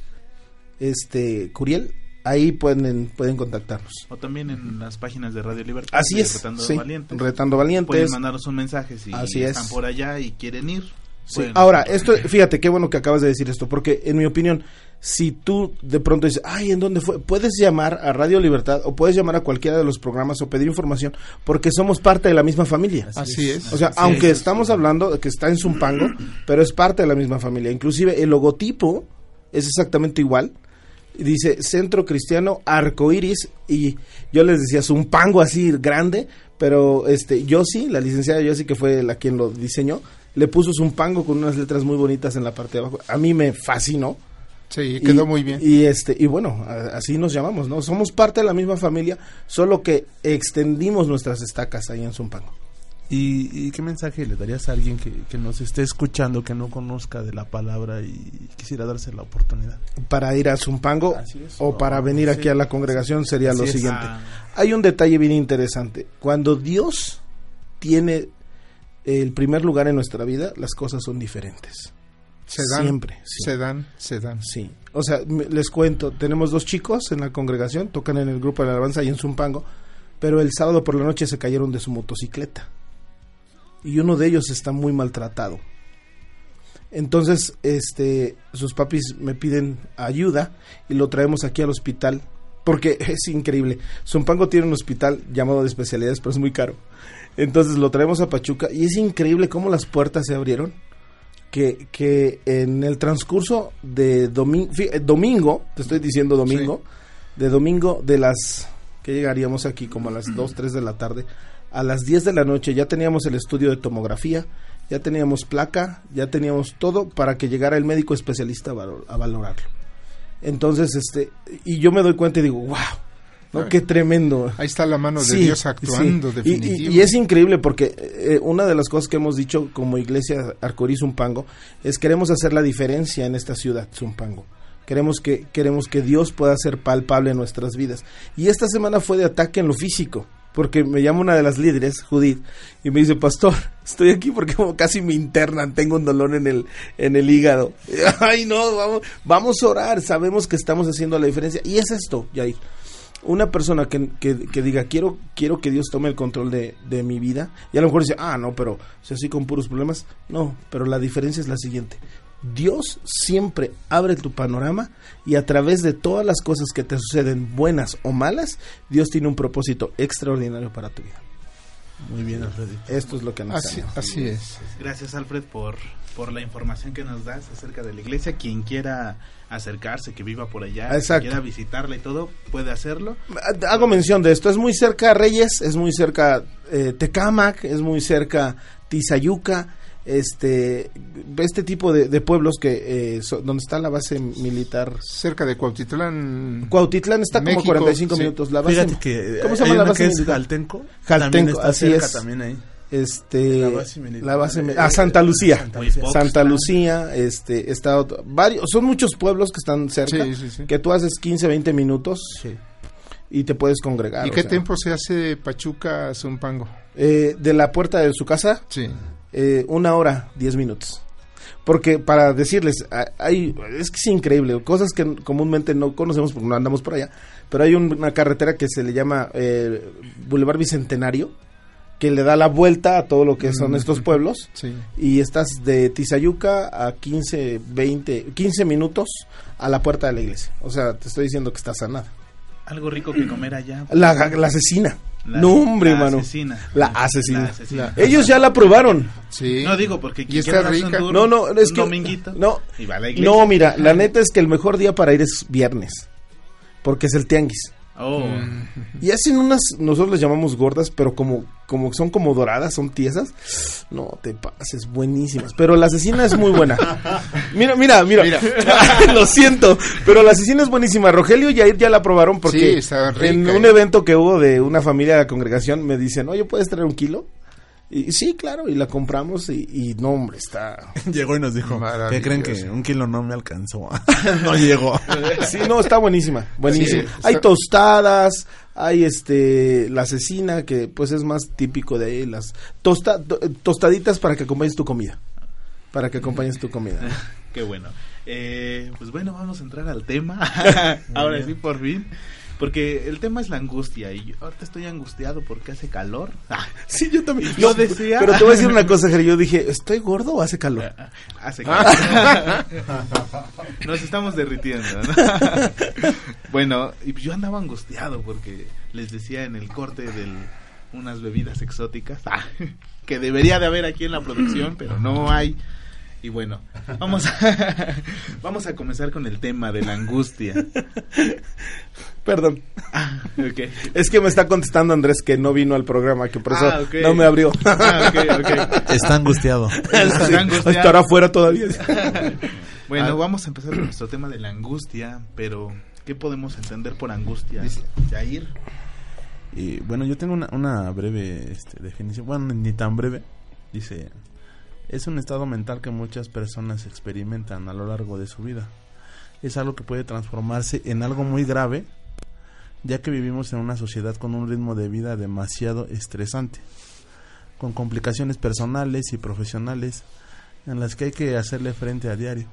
este Curiel. Ahí pueden pueden contactarnos. O también en las páginas de Radio Libertad. Así es, Retando sí, Valientes. Retando Valientes. Pueden mandarnos un mensaje si Así están es. por allá y quieren ir. Sí. Pueden- Ahora, esto, fíjate, qué bueno que acabas de decir esto, porque en mi opinión, si tú de pronto dices, ay, ¿en dónde fue? Puedes llamar a Radio Libertad o puedes llamar a cualquiera de los programas o pedir información, porque somos parte de la misma familia. Así es. O sea, Sí, aunque sí, estamos hablando de que está en Zumpango, pero es parte de la misma familia. Inclusive el logotipo es exactamente igual. Dice Centro Cristiano Arcoiris, y yo les decía Zumpango así grande, pero este Yossi, la licenciada Yossi, que fue la quien lo diseñó, le puso Zumpango con unas letras muy bonitas en la parte de abajo. A mí me fascinó. Sí, quedó Y- muy bien. Y este y bueno, a- así nos llamamos, ¿no? Somos parte de la misma familia, solo que extendimos nuestras estacas ahí en Zumpango. ¿Y, y qué mensaje le darías a alguien que, que nos esté escuchando, que no conozca de la palabra y quisiera darse la oportunidad? Para ir a Zumpango Así es. o para venir aquí Sí. a la congregación sería Así lo es. siguiente. Ah, Hay un detalle bien interesante. Cuando Dios tiene el primer lugar en nuestra vida, las cosas son diferentes. Se dan, Siempre. Sí. se dan, se dan. Sí. O sea, me- les cuento, tenemos dos chicos en la congregación, tocan en el grupo de la alabanza y en Zumpango, pero el sábado por la noche se cayeron de su motocicleta. Y uno de ellos está muy maltratado. Entonces, este, sus papis me piden ayuda y lo traemos aquí al hospital, porque es increíble. Zumpango tiene un hospital llamado de especialidades, pero es muy caro. Entonces lo traemos a Pachuca y es increíble cómo las puertas se abrieron, que, que en el transcurso de domi- fi- eh, domingo, te estoy diciendo domingo, de domingo de las, que llegaríamos aquí como a las dos, tres de la tarde, a las diez de la noche ya teníamos el estudio de tomografía, ya teníamos placa, ya teníamos todo para que llegara el médico especialista a, valor- a valorarlo. Entonces, este, y yo me doy cuenta y digo, wow, ¿no? Qué tremendo. Ahí está la mano de Sí, Dios actuando, sí. Y- y- definitivo. Y, es increíble porque eh, una de las cosas que hemos dicho como iglesia Arcoiris Zumpango es queremos hacer la diferencia en esta ciudad, Zumpango. Queremos que, queremos que Dios pueda ser palpable en nuestras vidas. Y esta semana fue de ataque en lo físico, porque me llama una de las líderes, Judith, y me dice, pastor, estoy aquí porque como casi me internan, tengo un dolor en el, en el hígado. Ay, no, vamos, vamos a orar, sabemos que estamos haciendo la diferencia. Y es esto, Yair. Una persona que, que, que diga, quiero quiero que Dios tome el control de, de mi vida, y a lo mejor dice, ah, no, pero si así con puros problemas, no, pero la diferencia es la siguiente. Dios siempre abre tu panorama y a través de todas las cosas que te suceden, buenas o malas, Dios tiene un propósito extraordinario para tu vida. Muy bien, Alfredo. Esto es lo que nos Así, llama. así es. Gracias, Alfred, por, por la información que nos das acerca de la iglesia. Quien quiera acercarse, que viva por allá, Exacto. que quiera visitarla y todo, puede hacerlo. Hago mención de esto, es muy cerca Reyes, es muy cerca eh, Tecámac, es muy cerca Tizayuca, este este tipo de, de pueblos que eh, so- donde está la base militar. Cerca de Cuautitlán. Cuautitlán está como México, cuarenta y cinco sí. minutos. La base, Fíjate que ¿cómo se hay llama la una base que es militar? Jaltenco. Jaltenco, También está así cerca es. también ahí. Este, La base militar. la base mi- Eh, ah, Santa Lucía. Santa Muy Lucía. poco. Santa Oxnard. Lucía, este, está otro- varios, son muchos pueblos que están cerca, Sí, sí, sí. que tú haces quince, veinte minutos Sí. y te puedes congregar. ¿Y o qué sea, tiempo se hace Pachuca a Zumpango? eh, de la puerta de su casa, Sí. eh, una hora, diez minutos. Porque para decirles, a- hay, es que es increíble, cosas que comúnmente no conocemos porque no andamos por allá, pero hay un- una carretera que se le llama eh, Boulevard Bicentenario, que le da la vuelta a todo lo que son Mm. estos pueblos, Sí. y estás de Tizayuca a quince, veinte, quince minutos a la puerta de la iglesia. O sea, te estoy diciendo que estás a nada. Algo rico que comer allá. La, la asesina. La- no, hombre, la mano. asesina. La asesina. La asesina. Ellos ya la probaron. Sí. No digo porque Y quien está quiera darse un rica. tour, No, no, es un que dominguito, no, y va a la iglesia. no, mira, la neta es que el mejor día para ir es viernes, porque es el tianguis. Oh. Y hacen unas, nosotros las llamamos gordas, pero como, como son como doradas, son tiesas. No te pases, buenísimas. Pero la asesina es muy buena. Mira, mira, mira. mira. Lo siento, pero la asesina es buenísima. Rogelio y Yair ya la probaron porque sí, está rica, en un eh. evento que hubo de una familia de la congregación me dicen, oye, ¿puedes traer un kilo? Y sí, claro, y la compramos y, y no, hombre, está... Llegó y nos dijo, ¿qué creen que Maravilloso. un kilo no me alcanzó? No llegó. Sí, no, está buenísima, buenísima. Sí, hay está- tostadas, hay este, la cecina, que pues es más típico de ahí, las tosta, to- tostaditas para que acompañes tu comida, para que acompañes tu comida. Qué bueno. Eh, pues bueno, vamos a entrar al tema. Ahora sí, por fin. Porque el tema es la angustia. Y yo ahorita estoy angustiado porque hace calor. Sí, yo también. Yo No, decía- Pero te voy a decir una cosa, Jerry, yo dije, ¿estoy gordo o hace calor? Hace calor. Nos estamos derritiendo, ¿no? Bueno, y yo andaba angustiado porque les decía en el corte de unas bebidas exóticas que debería de haber aquí en la producción, pero no hay. Y bueno, vamos a, vamos a comenzar con el tema de la angustia. Perdón. Okay. Es que me está contestando Andrés que no vino al programa, que por eso Ah, ok. no me abrió. Ah, ok, ok. Está angustiado. Está angustiado. Estará afuera todavía. Bueno, Ah. vamos a empezar con nuestro tema de la angustia, pero ¿qué podemos entender por angustia? Yair. Y bueno, yo tengo una, una breve este, definición, bueno, ni tan breve. Dice, es un estado mental que muchas personas experimentan a lo largo de su vida. Es algo que puede transformarse en algo muy grave, ya que vivimos en una sociedad con un ritmo de vida demasiado estresante, con complicaciones personales y profesionales en las que hay que hacerle frente a diario,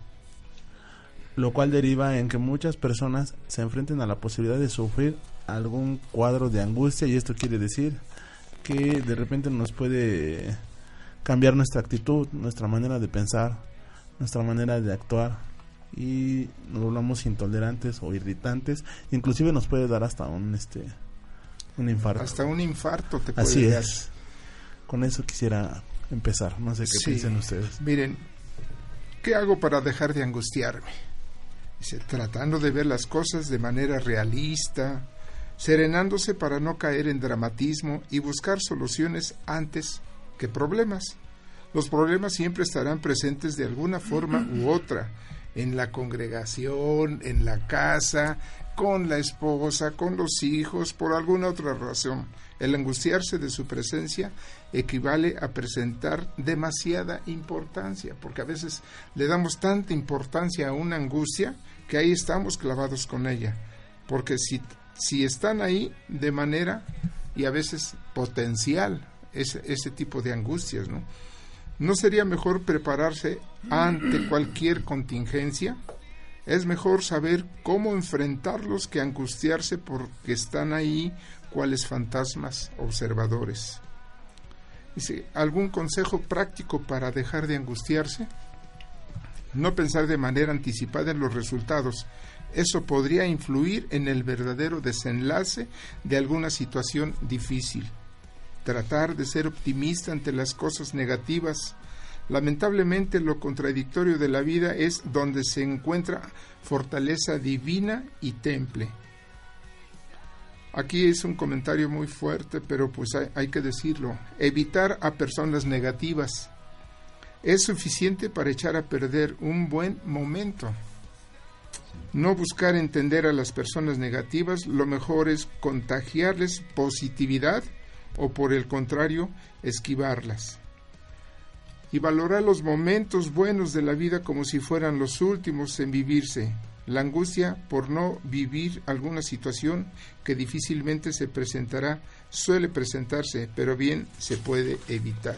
lo cual deriva en que muchas personas se enfrenten a la posibilidad de sufrir algún cuadro de angustia, y esto quiere decir que de repente nos puede cambiar nuestra actitud, nuestra manera de pensar, nuestra manera de actuar, y nos volvamos intolerantes o irritantes, inclusive nos puede dar hasta un este un infarto. Hasta un infarto te puede Así dar. es. Con eso quisiera empezar, no sé qué Sí. piensan ustedes. Miren, ¿qué hago para dejar de angustiarme? Dice, tratando de ver las cosas de manera realista, serenándose para no caer en dramatismo y buscar soluciones antes que problemas. Los problemas siempre estarán presentes de alguna forma u otra, en la congregación, en la casa, con la esposa, con los hijos, por alguna otra razón. El angustiarse de su presencia equivale a presentar demasiada importancia, porque a veces le damos tanta importancia a una angustia que ahí estamos clavados con ella, porque si, si están ahí de manera y a veces potencial ese, ese tipo de angustias, ¿no? ¿No sería mejor prepararse ante cualquier contingencia? Es mejor saber cómo enfrentarlos que angustiarse porque están ahí cuales fantasmas observadores. Dice, ¿algún consejo práctico para dejar de angustiarse? No pensar de manera anticipada en los resultados. Eso podría influir en el verdadero desenlace de alguna situación difícil. Tratar de ser optimista ante las cosas negativas. Lamentablemente, lo contradictorio de la vida es donde se encuentra fortaleza divina y temple. Aquí es un comentario muy fuerte, pero pues hay, hay que decirlo. Evitar a personas negativas es suficiente para echar a perder un buen momento. No buscar entender a las personas negativas, lo mejor es contagiarles positividad o por el contrario, esquivarlas. Y valorar los momentos buenos de la vida como si fueran los últimos en vivirse. La angustia por no vivir alguna situación que difícilmente se presentará, suele presentarse, pero bien se puede evitar.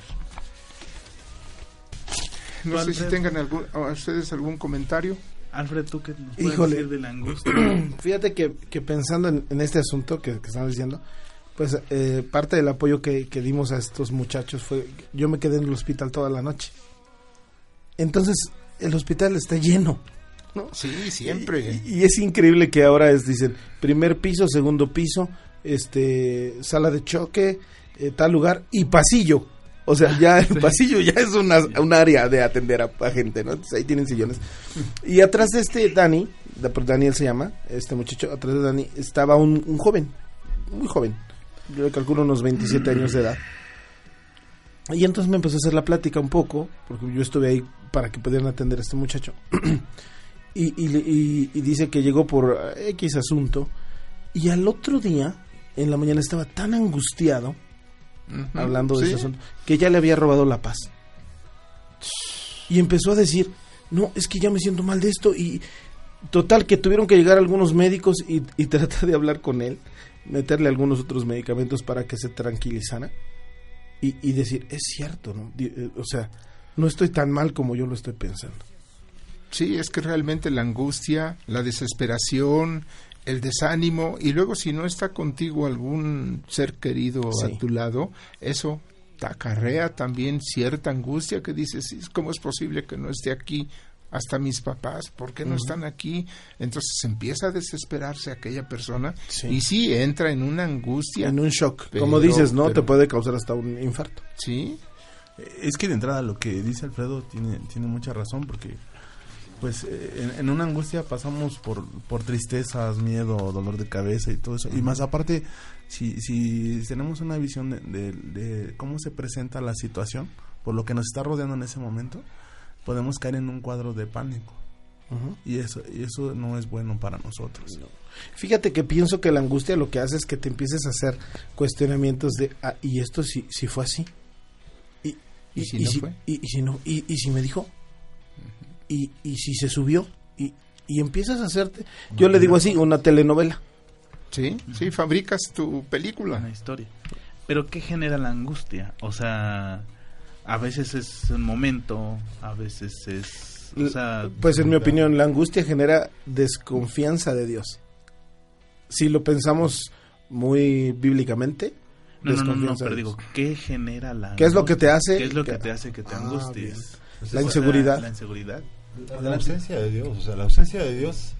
No sé si tengan algún, a ustedes algún comentario. Alfred, ¿tú qué nos puedes Híjole. decir de la angustia? Fíjate que, que pensando en, en este asunto que, que estamos diciendo, pues eh, parte del apoyo que, que dimos a estos muchachos fue, yo me quedé en el hospital toda la noche. Entonces, el hospital está lleno, ¿no? Sí, siempre. Y, y es increíble que ahora es, dicen, primer piso, segundo piso, este, sala de choque, eh, tal lugar y pasillo. O sea, ya el pasillo ya es una, un área de atender a, a gente, ¿no? Entonces ahí tienen sillones. Y atrás de este Dani, Daniel se llama, este muchacho, atrás de Dani estaba un, un joven, muy joven. Yo le calculo unos veintisiete años de edad. Y entonces me empezó a hacer la plática un poco, porque yo estuve ahí para que pudieran atender a este muchacho. y, y, y, y dice que llegó por X asunto. Y al otro día, en la mañana, estaba tan angustiado, uh-huh, hablando de ¿sí? ese asunto, que ya le había robado la paz. Y empezó a decir, no, es que ya me siento mal de esto. Y total, que tuvieron que llegar algunos médicos y, y tratar de hablar con él, meterle algunos otros medicamentos para que se tranquilizara. Y, y decir, es cierto, ¿no? O sea, no estoy tan mal como yo lo estoy pensando. Sí, es que realmente la angustia, la desesperación, el desánimo, y luego si no está contigo algún ser querido sí. a tu lado, eso te acarrea también cierta angustia que dices, ¿cómo es posible que no esté aquí hasta mis papás? ¿Por qué no uh-huh. están aquí? Entonces empieza a desesperarse aquella persona sí. y sí, entra en una angustia. En un shock. Pero, como dices, ¿no? pero, te puede causar hasta un infarto. Sí. Es que de entrada lo que dice Alfredo tiene, tiene mucha razón, porque pues en, en una angustia pasamos por, por tristezas, miedo, dolor de cabeza y todo eso. Uh-huh. Y más aparte, si, si tenemos una visión de, de, de cómo se presenta la situación, por lo que nos está rodeando en ese momento, podemos caer en un cuadro de pánico. Uh-huh. Y eso y eso no es bueno para nosotros. No. Fíjate que pienso que la angustia lo que hace es que te empieces a hacer cuestionamientos de, ah, ¿y esto si, si fue así? ¿Y, ¿Y, y si y no si, fue? Y, y si no? ¿Y, y si me dijo? Uh-huh. ¿Y, y si se subió? Y, y empiezas a hacerte, yo le digo así, una telenovela. Sí, sí, fabricas tu película. Una historia. ¿Pero qué genera la angustia? O sea, a veces es un momento, a veces es... O sea, pues en mi opinión, la angustia genera desconfianza de Dios. Si lo pensamos muy bíblicamente, no, no, no, no, pero de digo, ¿qué genera la angustia? ¿Qué es lo que te hace? ¿Qué es lo que que... te hace que te angusties? Ah, la inseguridad. La inseguridad. La, la ausencia de Dios, o sea, la ausencia de Dios,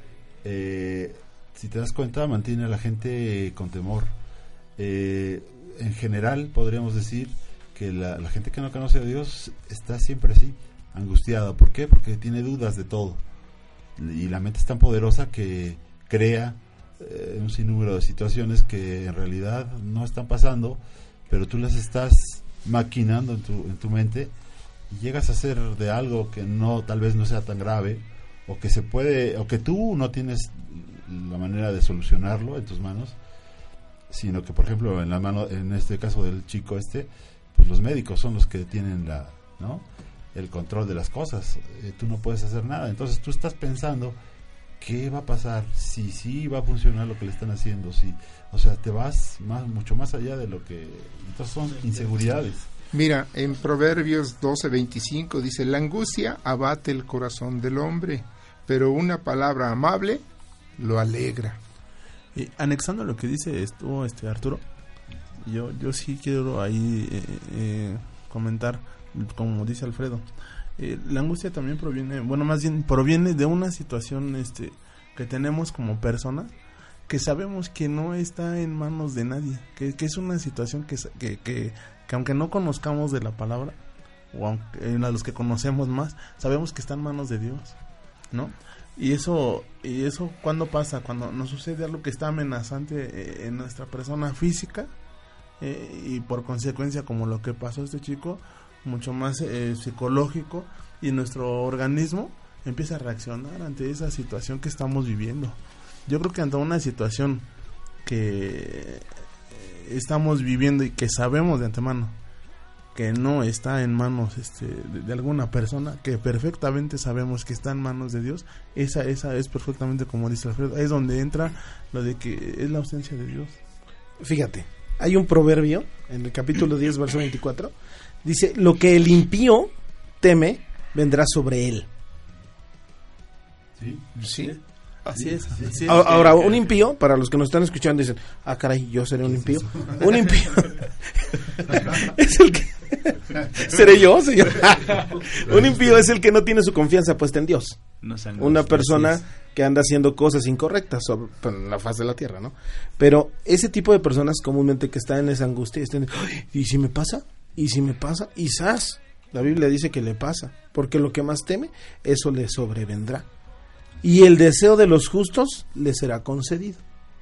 eh, si te das cuenta, mantiene a la gente con temor. Eh, en general, podríamos decir que la, la gente que no conoce a Dios está siempre así, angustiada. ¿Por qué? Porque tiene dudas de todo. Y la mente es tan poderosa que crea eh, un sinnúmero de situaciones que en realidad no están pasando, pero tú las estás maquinando en tu, en tu mente y llegas a hacer de algo que no, tal vez no sea tan grave, o que se puede, o que tú no tienes la manera de solucionarlo en tus manos, sino que por ejemplo en la mano, en este caso del chico este, pues los médicos son los que tienen la, ¿no?, el control de las cosas. Eh, tú no puedes hacer nada, entonces tú estás pensando qué va a pasar, si sí va a funcionar lo que le están haciendo, si, o sea, te vas más, mucho más allá de lo que, entonces son inseguridades. Mira, en Proverbios doce veinticinco dice, la angustia abate el corazón del hombre, pero una palabra amable lo alegra. Y anexando lo que dice esto, este Arturo, yo yo sí quiero ahí eh, eh, comentar, como dice Alfredo, eh, la angustia también proviene, bueno, más bien proviene de una situación este que tenemos como persona, que sabemos que no está en manos de nadie, que, que es una situación que, que, que, que aunque no conozcamos de la palabra, o aunque, en los que conocemos más, sabemos que está en manos de Dios, ¿no? Y eso, y eso ¿cuándo pasa? Cuando nos sucede algo que está amenazante eh, en nuestra persona física, eh, y por consecuencia, como lo que pasó a este chico, mucho más eh, psicológico, y nuestro organismo empieza a reaccionar ante esa situación que estamos viviendo. Yo creo que ante una situación que estamos viviendo y que sabemos de antemano que no está en manos este, de, de alguna persona, que perfectamente sabemos que está en manos de Dios, esa esa es perfectamente, como dice Alfredo, es donde entra lo de que es la ausencia de Dios. Fíjate, hay un proverbio en el capítulo diez, verso veinticuatro, dice, lo que el impío teme, vendrá sobre él. Sí, sí. Así es. Así es. Ahora, un impío, para los que nos están escuchando, dicen, ah, caray, yo seré un impío. Un impío es el que... ¿Seré yo, señor? Un impío es el que no tiene su confianza puesta en Dios. No Una persona que anda haciendo cosas incorrectas sobre en la faz de la tierra, ¿no? Pero ese tipo de personas comúnmente que están en esa angustia, están, ¿y si me pasa? ¿y si me pasa? Quizás, la Biblia dice que le pasa, porque lo que más teme, eso le sobrevendrá. Y el deseo de los justos le será concedido.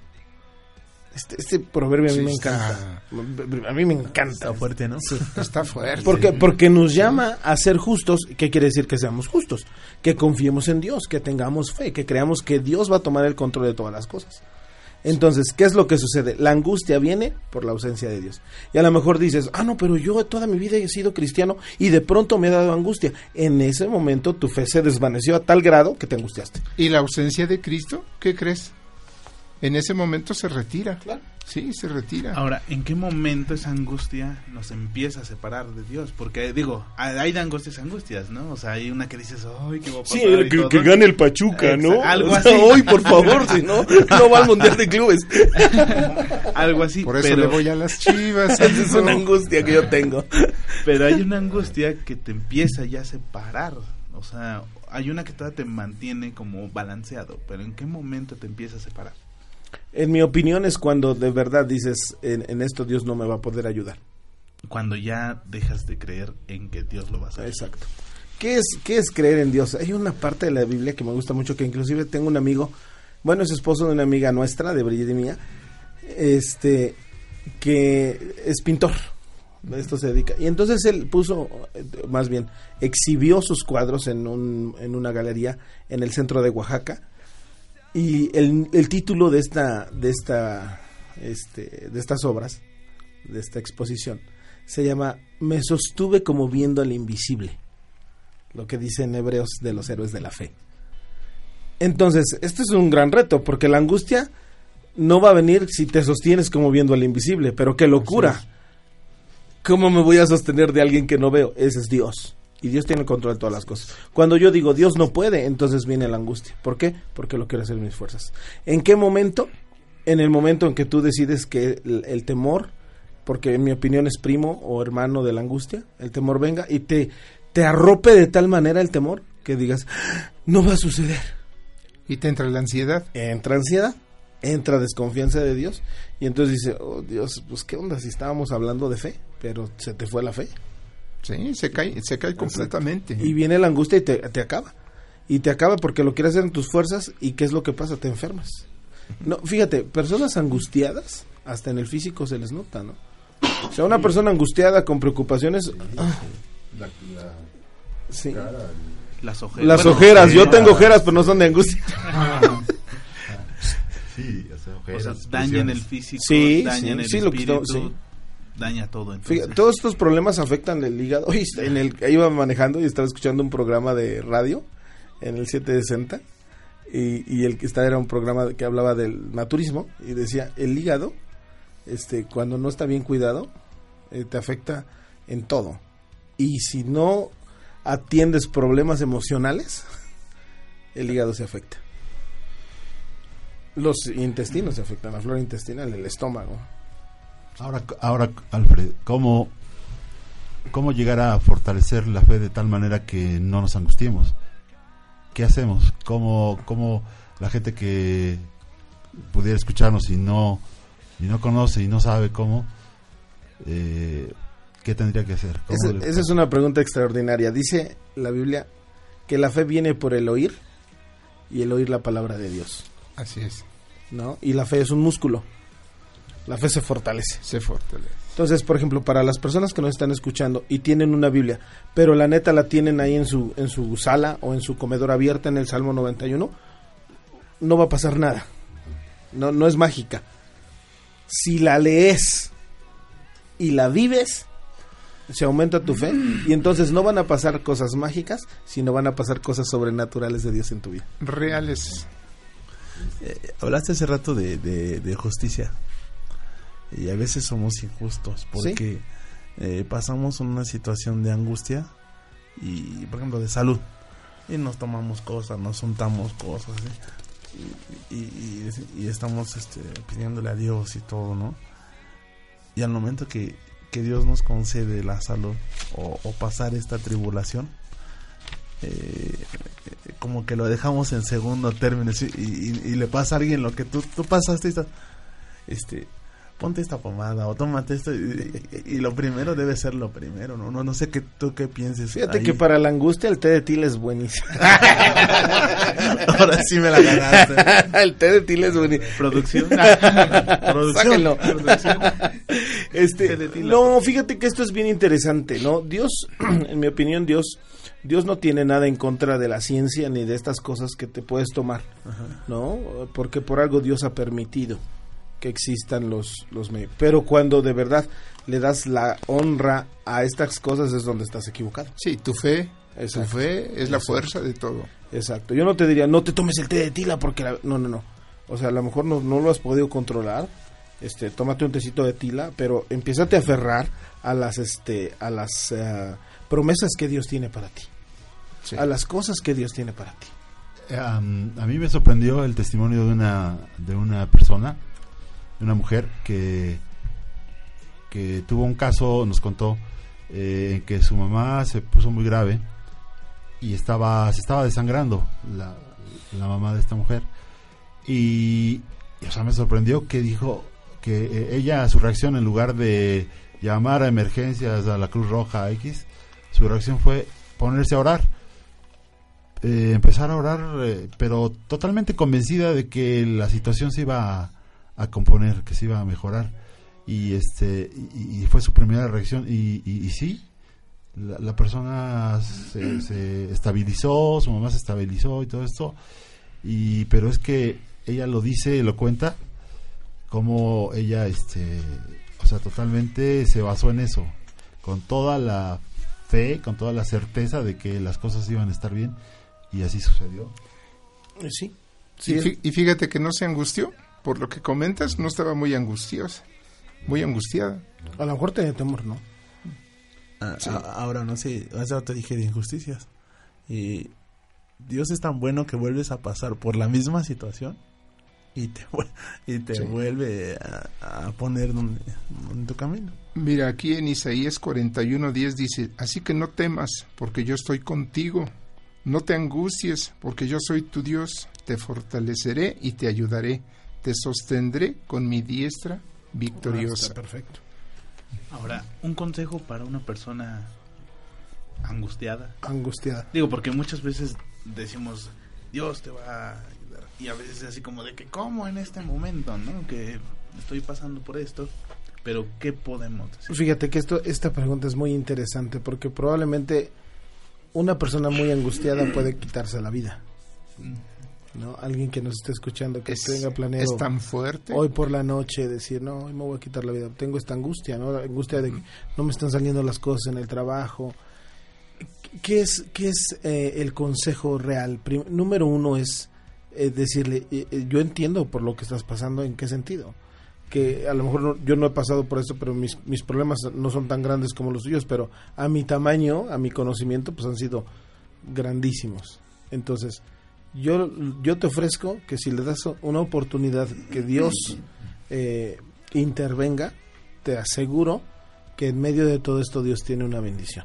Este, este proverbio a mí Sí, me está- encanta. A mí me encanta. Está fuerte, ¿no? Sí. Está fuerte. Porque, porque nos llama a ser justos. ¿Qué quiere decir que seamos justos? Que confiemos en Dios, que tengamos fe, que creamos que Dios va a tomar el control de todas las cosas. Entonces, ¿qué es lo que sucede? La angustia viene por la ausencia de Dios. Y a lo mejor dices, ah, no, pero yo toda mi vida he sido cristiano y de pronto me ha dado angustia. En ese momento tu fe se desvaneció a tal grado que te angustiaste. ¿Y la ausencia de Cristo? ¿Qué crees? En ese momento se retira. Claro. Sí, se retira. Ahora, ¿en qué momento esa angustia nos empieza a separar de Dios? Porque, digo, hay de angustias a angustias, ¿no? O sea, hay una que dices, ¡ay, qué va a pasar! Sí, y que, todo. que gane el Pachuca, ¿no? Exacto, algo O sea, así. hoy, por favor, si no, no va al Mundial de Clubes. Algo así, Por eso pero, le voy a las Chivas. Esa es una angustia que yo tengo. pero hay una angustia que te empieza ya a separar. O sea, hay una que todavía te mantiene como balanceado, pero ¿en qué momento te empieza a separar? En mi opinión es cuando de verdad dices, en, en esto Dios no me va a poder ayudar. Cuando ya dejas de creer en que Dios lo va a hacer. Exacto. ¿Qué es, qué es creer en Dios? Hay una parte de la Biblia que me gusta mucho, que inclusive tengo un amigo, bueno, es esposo de una amiga nuestra, de Brigitte y mía, este, que es pintor, a esto se dedica. Y entonces él puso, más bien, exhibió sus cuadros en, un, en una galería en el centro de Oaxaca. Y el, el título de esta, de esta, este, de estas obras, de esta exposición, se llama Me sostuve como viendo al invisible, lo que dicen Hebreos de los héroes de la fe. Entonces, este es un gran reto, porque la angustia no va a venir si te sostienes como viendo al invisible, pero qué locura. ¿Cómo me voy a sostener de alguien que no veo? Ese es Dios. Y Dios tiene control de todas las cosas. Cuando yo digo Dios no puede, entonces viene la angustia. ¿Por qué? Porque lo quiero hacer mis fuerzas. ¿En qué momento? En el momento en que tú decides que el, el temor, porque en mi opinión es primo o hermano de la angustia, el temor venga y te, te arrope de tal manera el temor que digas, no va a suceder. Y te entra la ansiedad. Entra ansiedad, entra desconfianza de Dios y entonces dice, oh Dios, pues qué onda si estábamos hablando de fe, pero se te fue la fe. Sí, se cae, se cae completamente. Y viene la angustia y te, te acaba. Y te acaba porque lo quieres hacer en tus fuerzas y ¿qué es lo que pasa? Te enfermas. No, fíjate, personas angustiadas, hasta en el físico se les nota, ¿no? O sea, una persona angustiada con preocupaciones... ah, sí. Las ojeras. Las Bueno, ojeras, yo sí. tengo ojeras, pero no son de angustia. Sí, o sea, O ojeras, sea, expresiones. dañan el físico, Sí, dañan sí, el sí, lo que espíritu, estamos- sí. daña todo. Entonces, Fíjate, todos estos problemas afectan el hígado. Oye, en el, ahí iba manejando y estaba escuchando un programa de radio en el setecientos sesenta y, y el que estaba era un programa que hablaba del naturismo y decía, el hígado, este, cuando no está bien cuidado, eh, te afecta en todo. Y si no atiendes problemas emocionales, el hígado se afecta. Los intestinos se afectan, la flora intestinal, el estómago. Ahora, ahora, Alfred, ¿cómo, ¿cómo llegar a fortalecer la fe de tal manera que no nos angustiemos? ¿Qué hacemos? ¿Cómo, cómo la gente que pudiera escucharnos y no, y no conoce y no sabe cómo, eh, qué tendría que hacer? ¿Cómo Esa, le- esa es una pregunta extraordinaria. Dice la Biblia que la fe viene por el oír y el oír la palabra de Dios, Así es, ¿no? Y la fe es un músculo. La fe se fortalece. se fortalece. Entonces, por ejemplo, para las personas que nos están escuchando y tienen una Biblia, pero la neta la tienen ahí en su en su sala o en su comedor abierta en el Salmo noventa y uno, no va a pasar nada. No no es mágica. Si la lees y la vives, se aumenta tu fe y entonces no van a pasar cosas mágicas, sino van a pasar cosas sobrenaturales de Dios en tu vida. Reales. Eh, hablaste hace rato de, de, de justicia y a veces somos injustos porque eh, pasamos una situación de angustia y, por ejemplo, de salud y nos tomamos cosas, nos untamos cosas ¿sí? y, y, y, y estamos este, pidiéndole a Dios y todo, ¿no? Y al momento que, que Dios nos concede la salud o, o pasar esta tribulación, Eh, como que lo dejamos en segundo término, ¿sí? y, y, y le pasa a alguien lo que tú, tú pasaste y estás, este, ponte esta pomada o tómate esto, y, y, y lo primero debe ser lo primero, no no, no sé qué tú qué pienses. Fíjate ahí. que para la angustia el té de tila es buenísimo. Ahora sí me la ganaste. El té de tila es buenísimo. Producción. Producción. Sáquenlo. Producción. Este, Té de tila. no, fíjate que esto es bien interesante, ¿no? Dios, en mi opinión, Dios, Dios no tiene nada en contra de la ciencia ni de estas cosas que te puedes tomar, Ajá. ¿no? Porque por algo Dios ha permitido que existan los, los medios. Pero cuando de verdad le das la honra a estas cosas es donde estás equivocado. Sí, tu fe, Exacto. tu fe es la Exacto. fuerza de todo. Exacto. Yo no te diría, no te tomes el té de tila porque... La... No, no, no. O sea, a lo mejor no, no lo has podido controlar. Este, tómate un tecito de tila, pero empiézate a aferrar a las, este, a las uh, promesas que Dios tiene para ti. Sí. A las cosas que Dios tiene para ti. Um, a mí me sorprendió el testimonio de una de una persona, de una mujer que que tuvo un caso, nos contó eh, en que su mamá se puso muy grave y estaba se estaba desangrando la, la mamá de esta mujer y, y o sea, me sorprendió que dijo que eh, ella, su reacción, en lugar de llamar a emergencias a la Cruz Roja X, su reacción fue ponerse a orar. Eh, empezar a orar, eh, pero totalmente convencida de que la situación se iba a, a componer, que se iba a mejorar, y este y, y fue su primera reacción, y, y, y sí, la, la persona se, se estabilizó, su mamá se estabilizó y todo esto, y pero es que ella lo dice, lo cuenta, como ella, este, o sea, totalmente se basó en eso, con toda la fe, con toda la certeza de que las cosas iban a estar bien. Y así sucedió. Eh, Sí. sí Y, es- fí- y fíjate que no se angustió, por lo que comentas, no estaba muy angustiosa, muy angustiada. a lo mejor tenía temor, ¿no? Ah, a- ahora no sé, hace rato dije de injusticias. Y Dios es tan bueno que vuelves a pasar por la misma situación y te, vuel- y te Sí. vuelve a, a poner donde, en tu camino. Mira, aquí en Isaías cuarenta y uno diez dice, así que no temas, porque yo estoy contigo. No te angusties, porque yo soy tu Dios. Te fortaleceré y te ayudaré. Te sostendré con mi diestra victoriosa. Está perfecto. Ahora, un consejo para una persona angustiada. Angustiada. Digo, porque muchas veces decimos, Dios te va a ayudar. Y a veces es así como de que, ¿cómo en este momento, no? Que estoy pasando por esto. Pero, ¿qué podemos decir? Fíjate que esto, esta pregunta es muy interesante porque probablemente una persona muy angustiada puede quitarse la vida, ¿no? Alguien que nos esté escuchando que Es, tenga planeado es tan fuerte. hoy por la noche decir, no, hoy me voy a quitar la vida. Tengo esta angustia, ¿no? La angustia de que no me están saliendo las cosas en el trabajo. ¿Qué es, qué es eh, el consejo real? Prim- número uno es eh, decirle, eh, eh, yo entiendo por lo que estás pasando, ¿en qué sentido? Que a lo mejor no- yo no he pasado por esto, pero mis, mis problemas no son tan grandes como los tuyos, pero a mi tamaño, a mi conocimiento, pues han sido grandísimos. Entonces, yo, yo te ofrezco que si le das una oportunidad que Dios eh, intervenga, te aseguro que en medio de todo esto Dios tiene una bendición.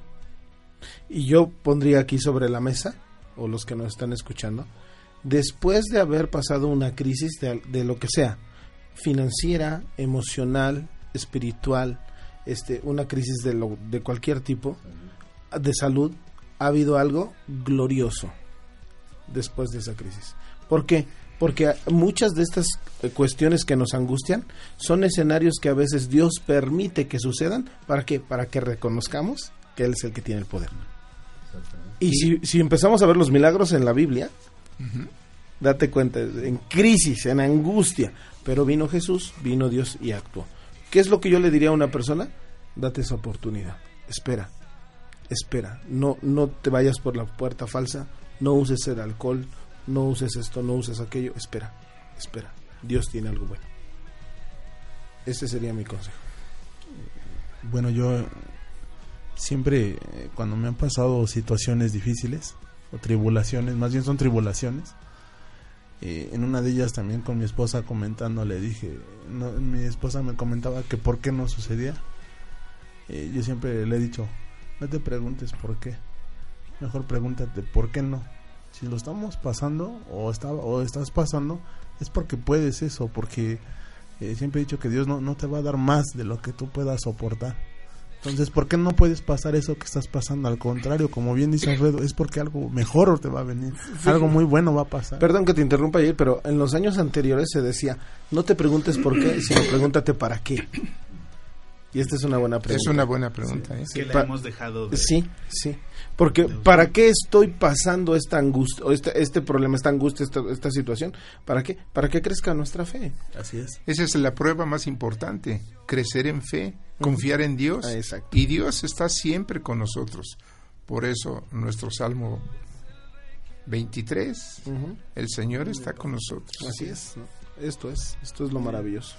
Y yo pondría aquí sobre la mesa, o los que nos están escuchando, después de haber pasado una crisis de, de lo que sea, financiera, emocional, espiritual, este, una crisis de, lo, de cualquier tipo, de salud, ha habido algo glorioso después de esa crisis. ¿Por qué? Porque muchas de estas eh, cuestiones que nos angustian son escenarios que a veces Dios permite que sucedan. ¿Para qué? Para que reconozcamos que Él es el que tiene el poder. Y si, si empezamos a ver los milagros en la Biblia, Ujú. date cuenta, en crisis, en angustia, pero vino Jesús, vino Dios y actuó. ¿Qué es lo que yo le diría a una persona? Date esa oportunidad, espera, espera, no, no te vayas por la puerta falsa, no uses el alcohol, no uses esto, no uses aquello, espera, espera, Dios tiene algo bueno. Ese sería mi consejo. Bueno, yo siempre eh, cuando me han pasado situaciones difíciles o tribulaciones, más bien son tribulaciones, eh, en una de ellas también con mi esposa comentando le dije, no, mi esposa me comentaba que por qué no sucedía. Eh, yo siempre le he dicho, no te preguntes por qué, mejor pregúntate por qué no. Si lo estamos pasando o, está, o estás pasando, es porque puedes eso, porque Eh, siempre he dicho que Dios no, no te va a dar más de lo que tú puedas soportar. Entonces, ¿por qué no puedes pasar eso que estás pasando? Al contrario, como bien dice Alfredo, es porque algo mejor te va a venir. Algo muy bueno va a pasar. Perdón que te interrumpa ayer, pero en los años anteriores se decía, no te preguntes por qué, sino pregúntate para qué. Y esta es una buena pregunta. Es una buena pregunta. ¿eh? Que la Pa- hemos dejado de... Sí, sí. Porque ¿para qué estoy pasando esta angustia, o este, este problema, esta angustia, esta, esta situación? ¿Para qué? Para que crezca nuestra fe. Así es. Esa es la prueba más importante, crecer en fe, confiar en Dios. Ah, exacto. Y Dios está siempre con nosotros. Por eso nuestro Salmo veintitrés, Ujú. el Señor está con nosotros. Así es, ¿no? Esto es, esto es lo maravilloso.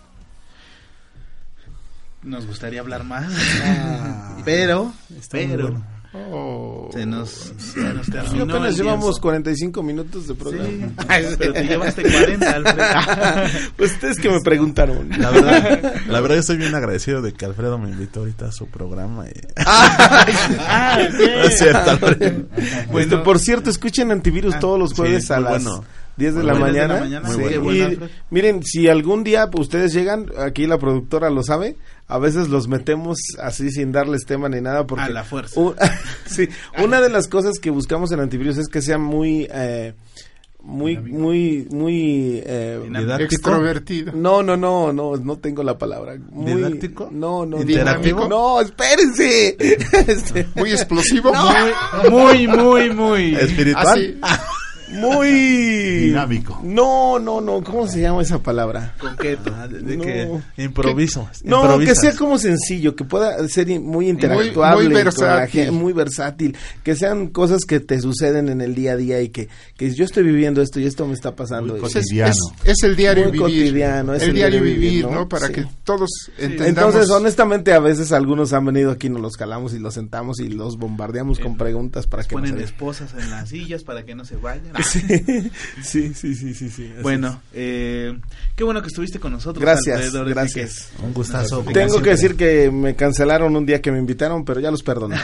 Nos gustaría hablar más, Ah. pero, Está muy pero, bueno. Oh. se nos, se nos Y terminó apenas el llevamos tiempo. cuarenta y cinco minutos de programa. Sí, pero te llevaste cuarenta, Alfredo. Ustedes que me preguntaron. La verdad, la verdad yo estoy bien agradecido de que Alfredo me invitó ahorita a su programa. Y... Ah, No es cierto, Alfredo. Este, por cierto, escuchen Antivirus Ah, todos los jueves sí, a muy las bueno. diez de Muy la bueno. mañana. diez de la mañana, muy Sí, bueno. Qué bueno, y Alfred. miren, si algún día pues, ustedes llegan, aquí la productora lo sabe, a veces los metemos así sin darles tema ni nada porque A la fuerza. u- sí, una de las cosas que buscamos en Antivirus es que sea muy eh, muy muy muy eh, Dinámico. Extrovertido. no, no, no, no, no tengo la palabra. Muy, ¿Didáctico? No, no, ¿Interactivo? No, espérense. Este, Muy explosivo. Muy, muy, muy. Espiritual. Así. muy Dinámico. No, no, no, ¿cómo se llama esa palabra? Coqueto. Ah, de, de No. que improviso. No, improvisas. que sea como sencillo, que pueda ser i- muy interactuable, muy con la versátil. gen- muy versátil, que sean cosas que te suceden en el día a día y que, que yo estoy viviendo esto y esto me está pasando. Muy Y- Pues es, cotidiano. es- es el diario Muy vivir. cotidiano, es el, el diario diario vivir, vivir, ¿no? ¿no? Para Sí. que todos entendamos. Entonces, honestamente, a veces algunos han venido aquí, nos los calamos y los sentamos y los bombardeamos con preguntas para que no Ponen se- esposas en las sillas para que no se vayan. Sí, sí, sí, sí, sí, sí, así Bueno, eh, qué bueno que estuviste con nosotros. Gracias, Alfredo, desde gracias. Un gustazo. es. como Tengo que siempre. decir que me cancelaron un día que me invitaron, pero ya los perdoné.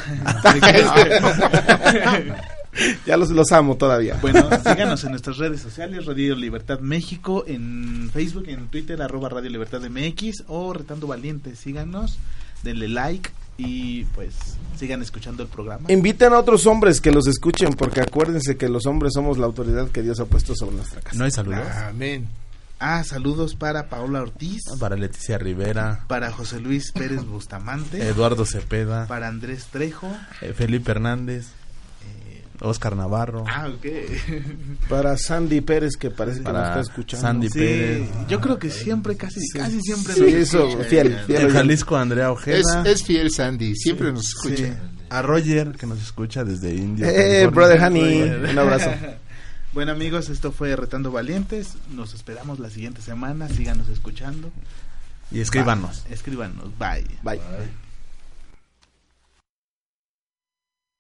Ya los, los amo todavía. Bueno, síganos en nuestras redes sociales, Radio Libertad México, en Facebook, en Twitter, arroba Radio Libertad M X o Retando Valientes. Síganos, denle like y pues sigan escuchando el programa. Inviten a otros hombres que los escuchen, porque acuérdense que los hombres somos la autoridad que Dios ha puesto sobre nuestra casa. No hay saludos. Amén. Ah, saludos para Paola Ortiz, Para Leticia Rivera, para José Luis Pérez Bustamante, Eduardo Cepeda, para Andrés Trejo. eh, Felipe Hernández, eh, Oscar Navarro, ah, ok. Para Sandy Pérez, que parece que nos para está escuchando. Sandy Sí, Pérez, yo creo que siempre, casi, casi siempre. Sí, nos eso, escucha. fiel, fiel. en oyente. Jalisco Andrea Es, Ojeda, es fiel Sandy, siempre nos escucha. Sí. a Roger que nos escucha desde India. Eh, California. brother honey, un abrazo. Bueno amigos, esto fue Retando Valientes. Nos esperamos la siguiente semana. Síganos escuchando. Y escríbanos. Bye. Escríbanos. Bye. Bye.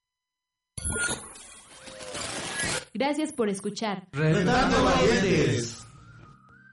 Gracias por escuchar. Retando Valientes.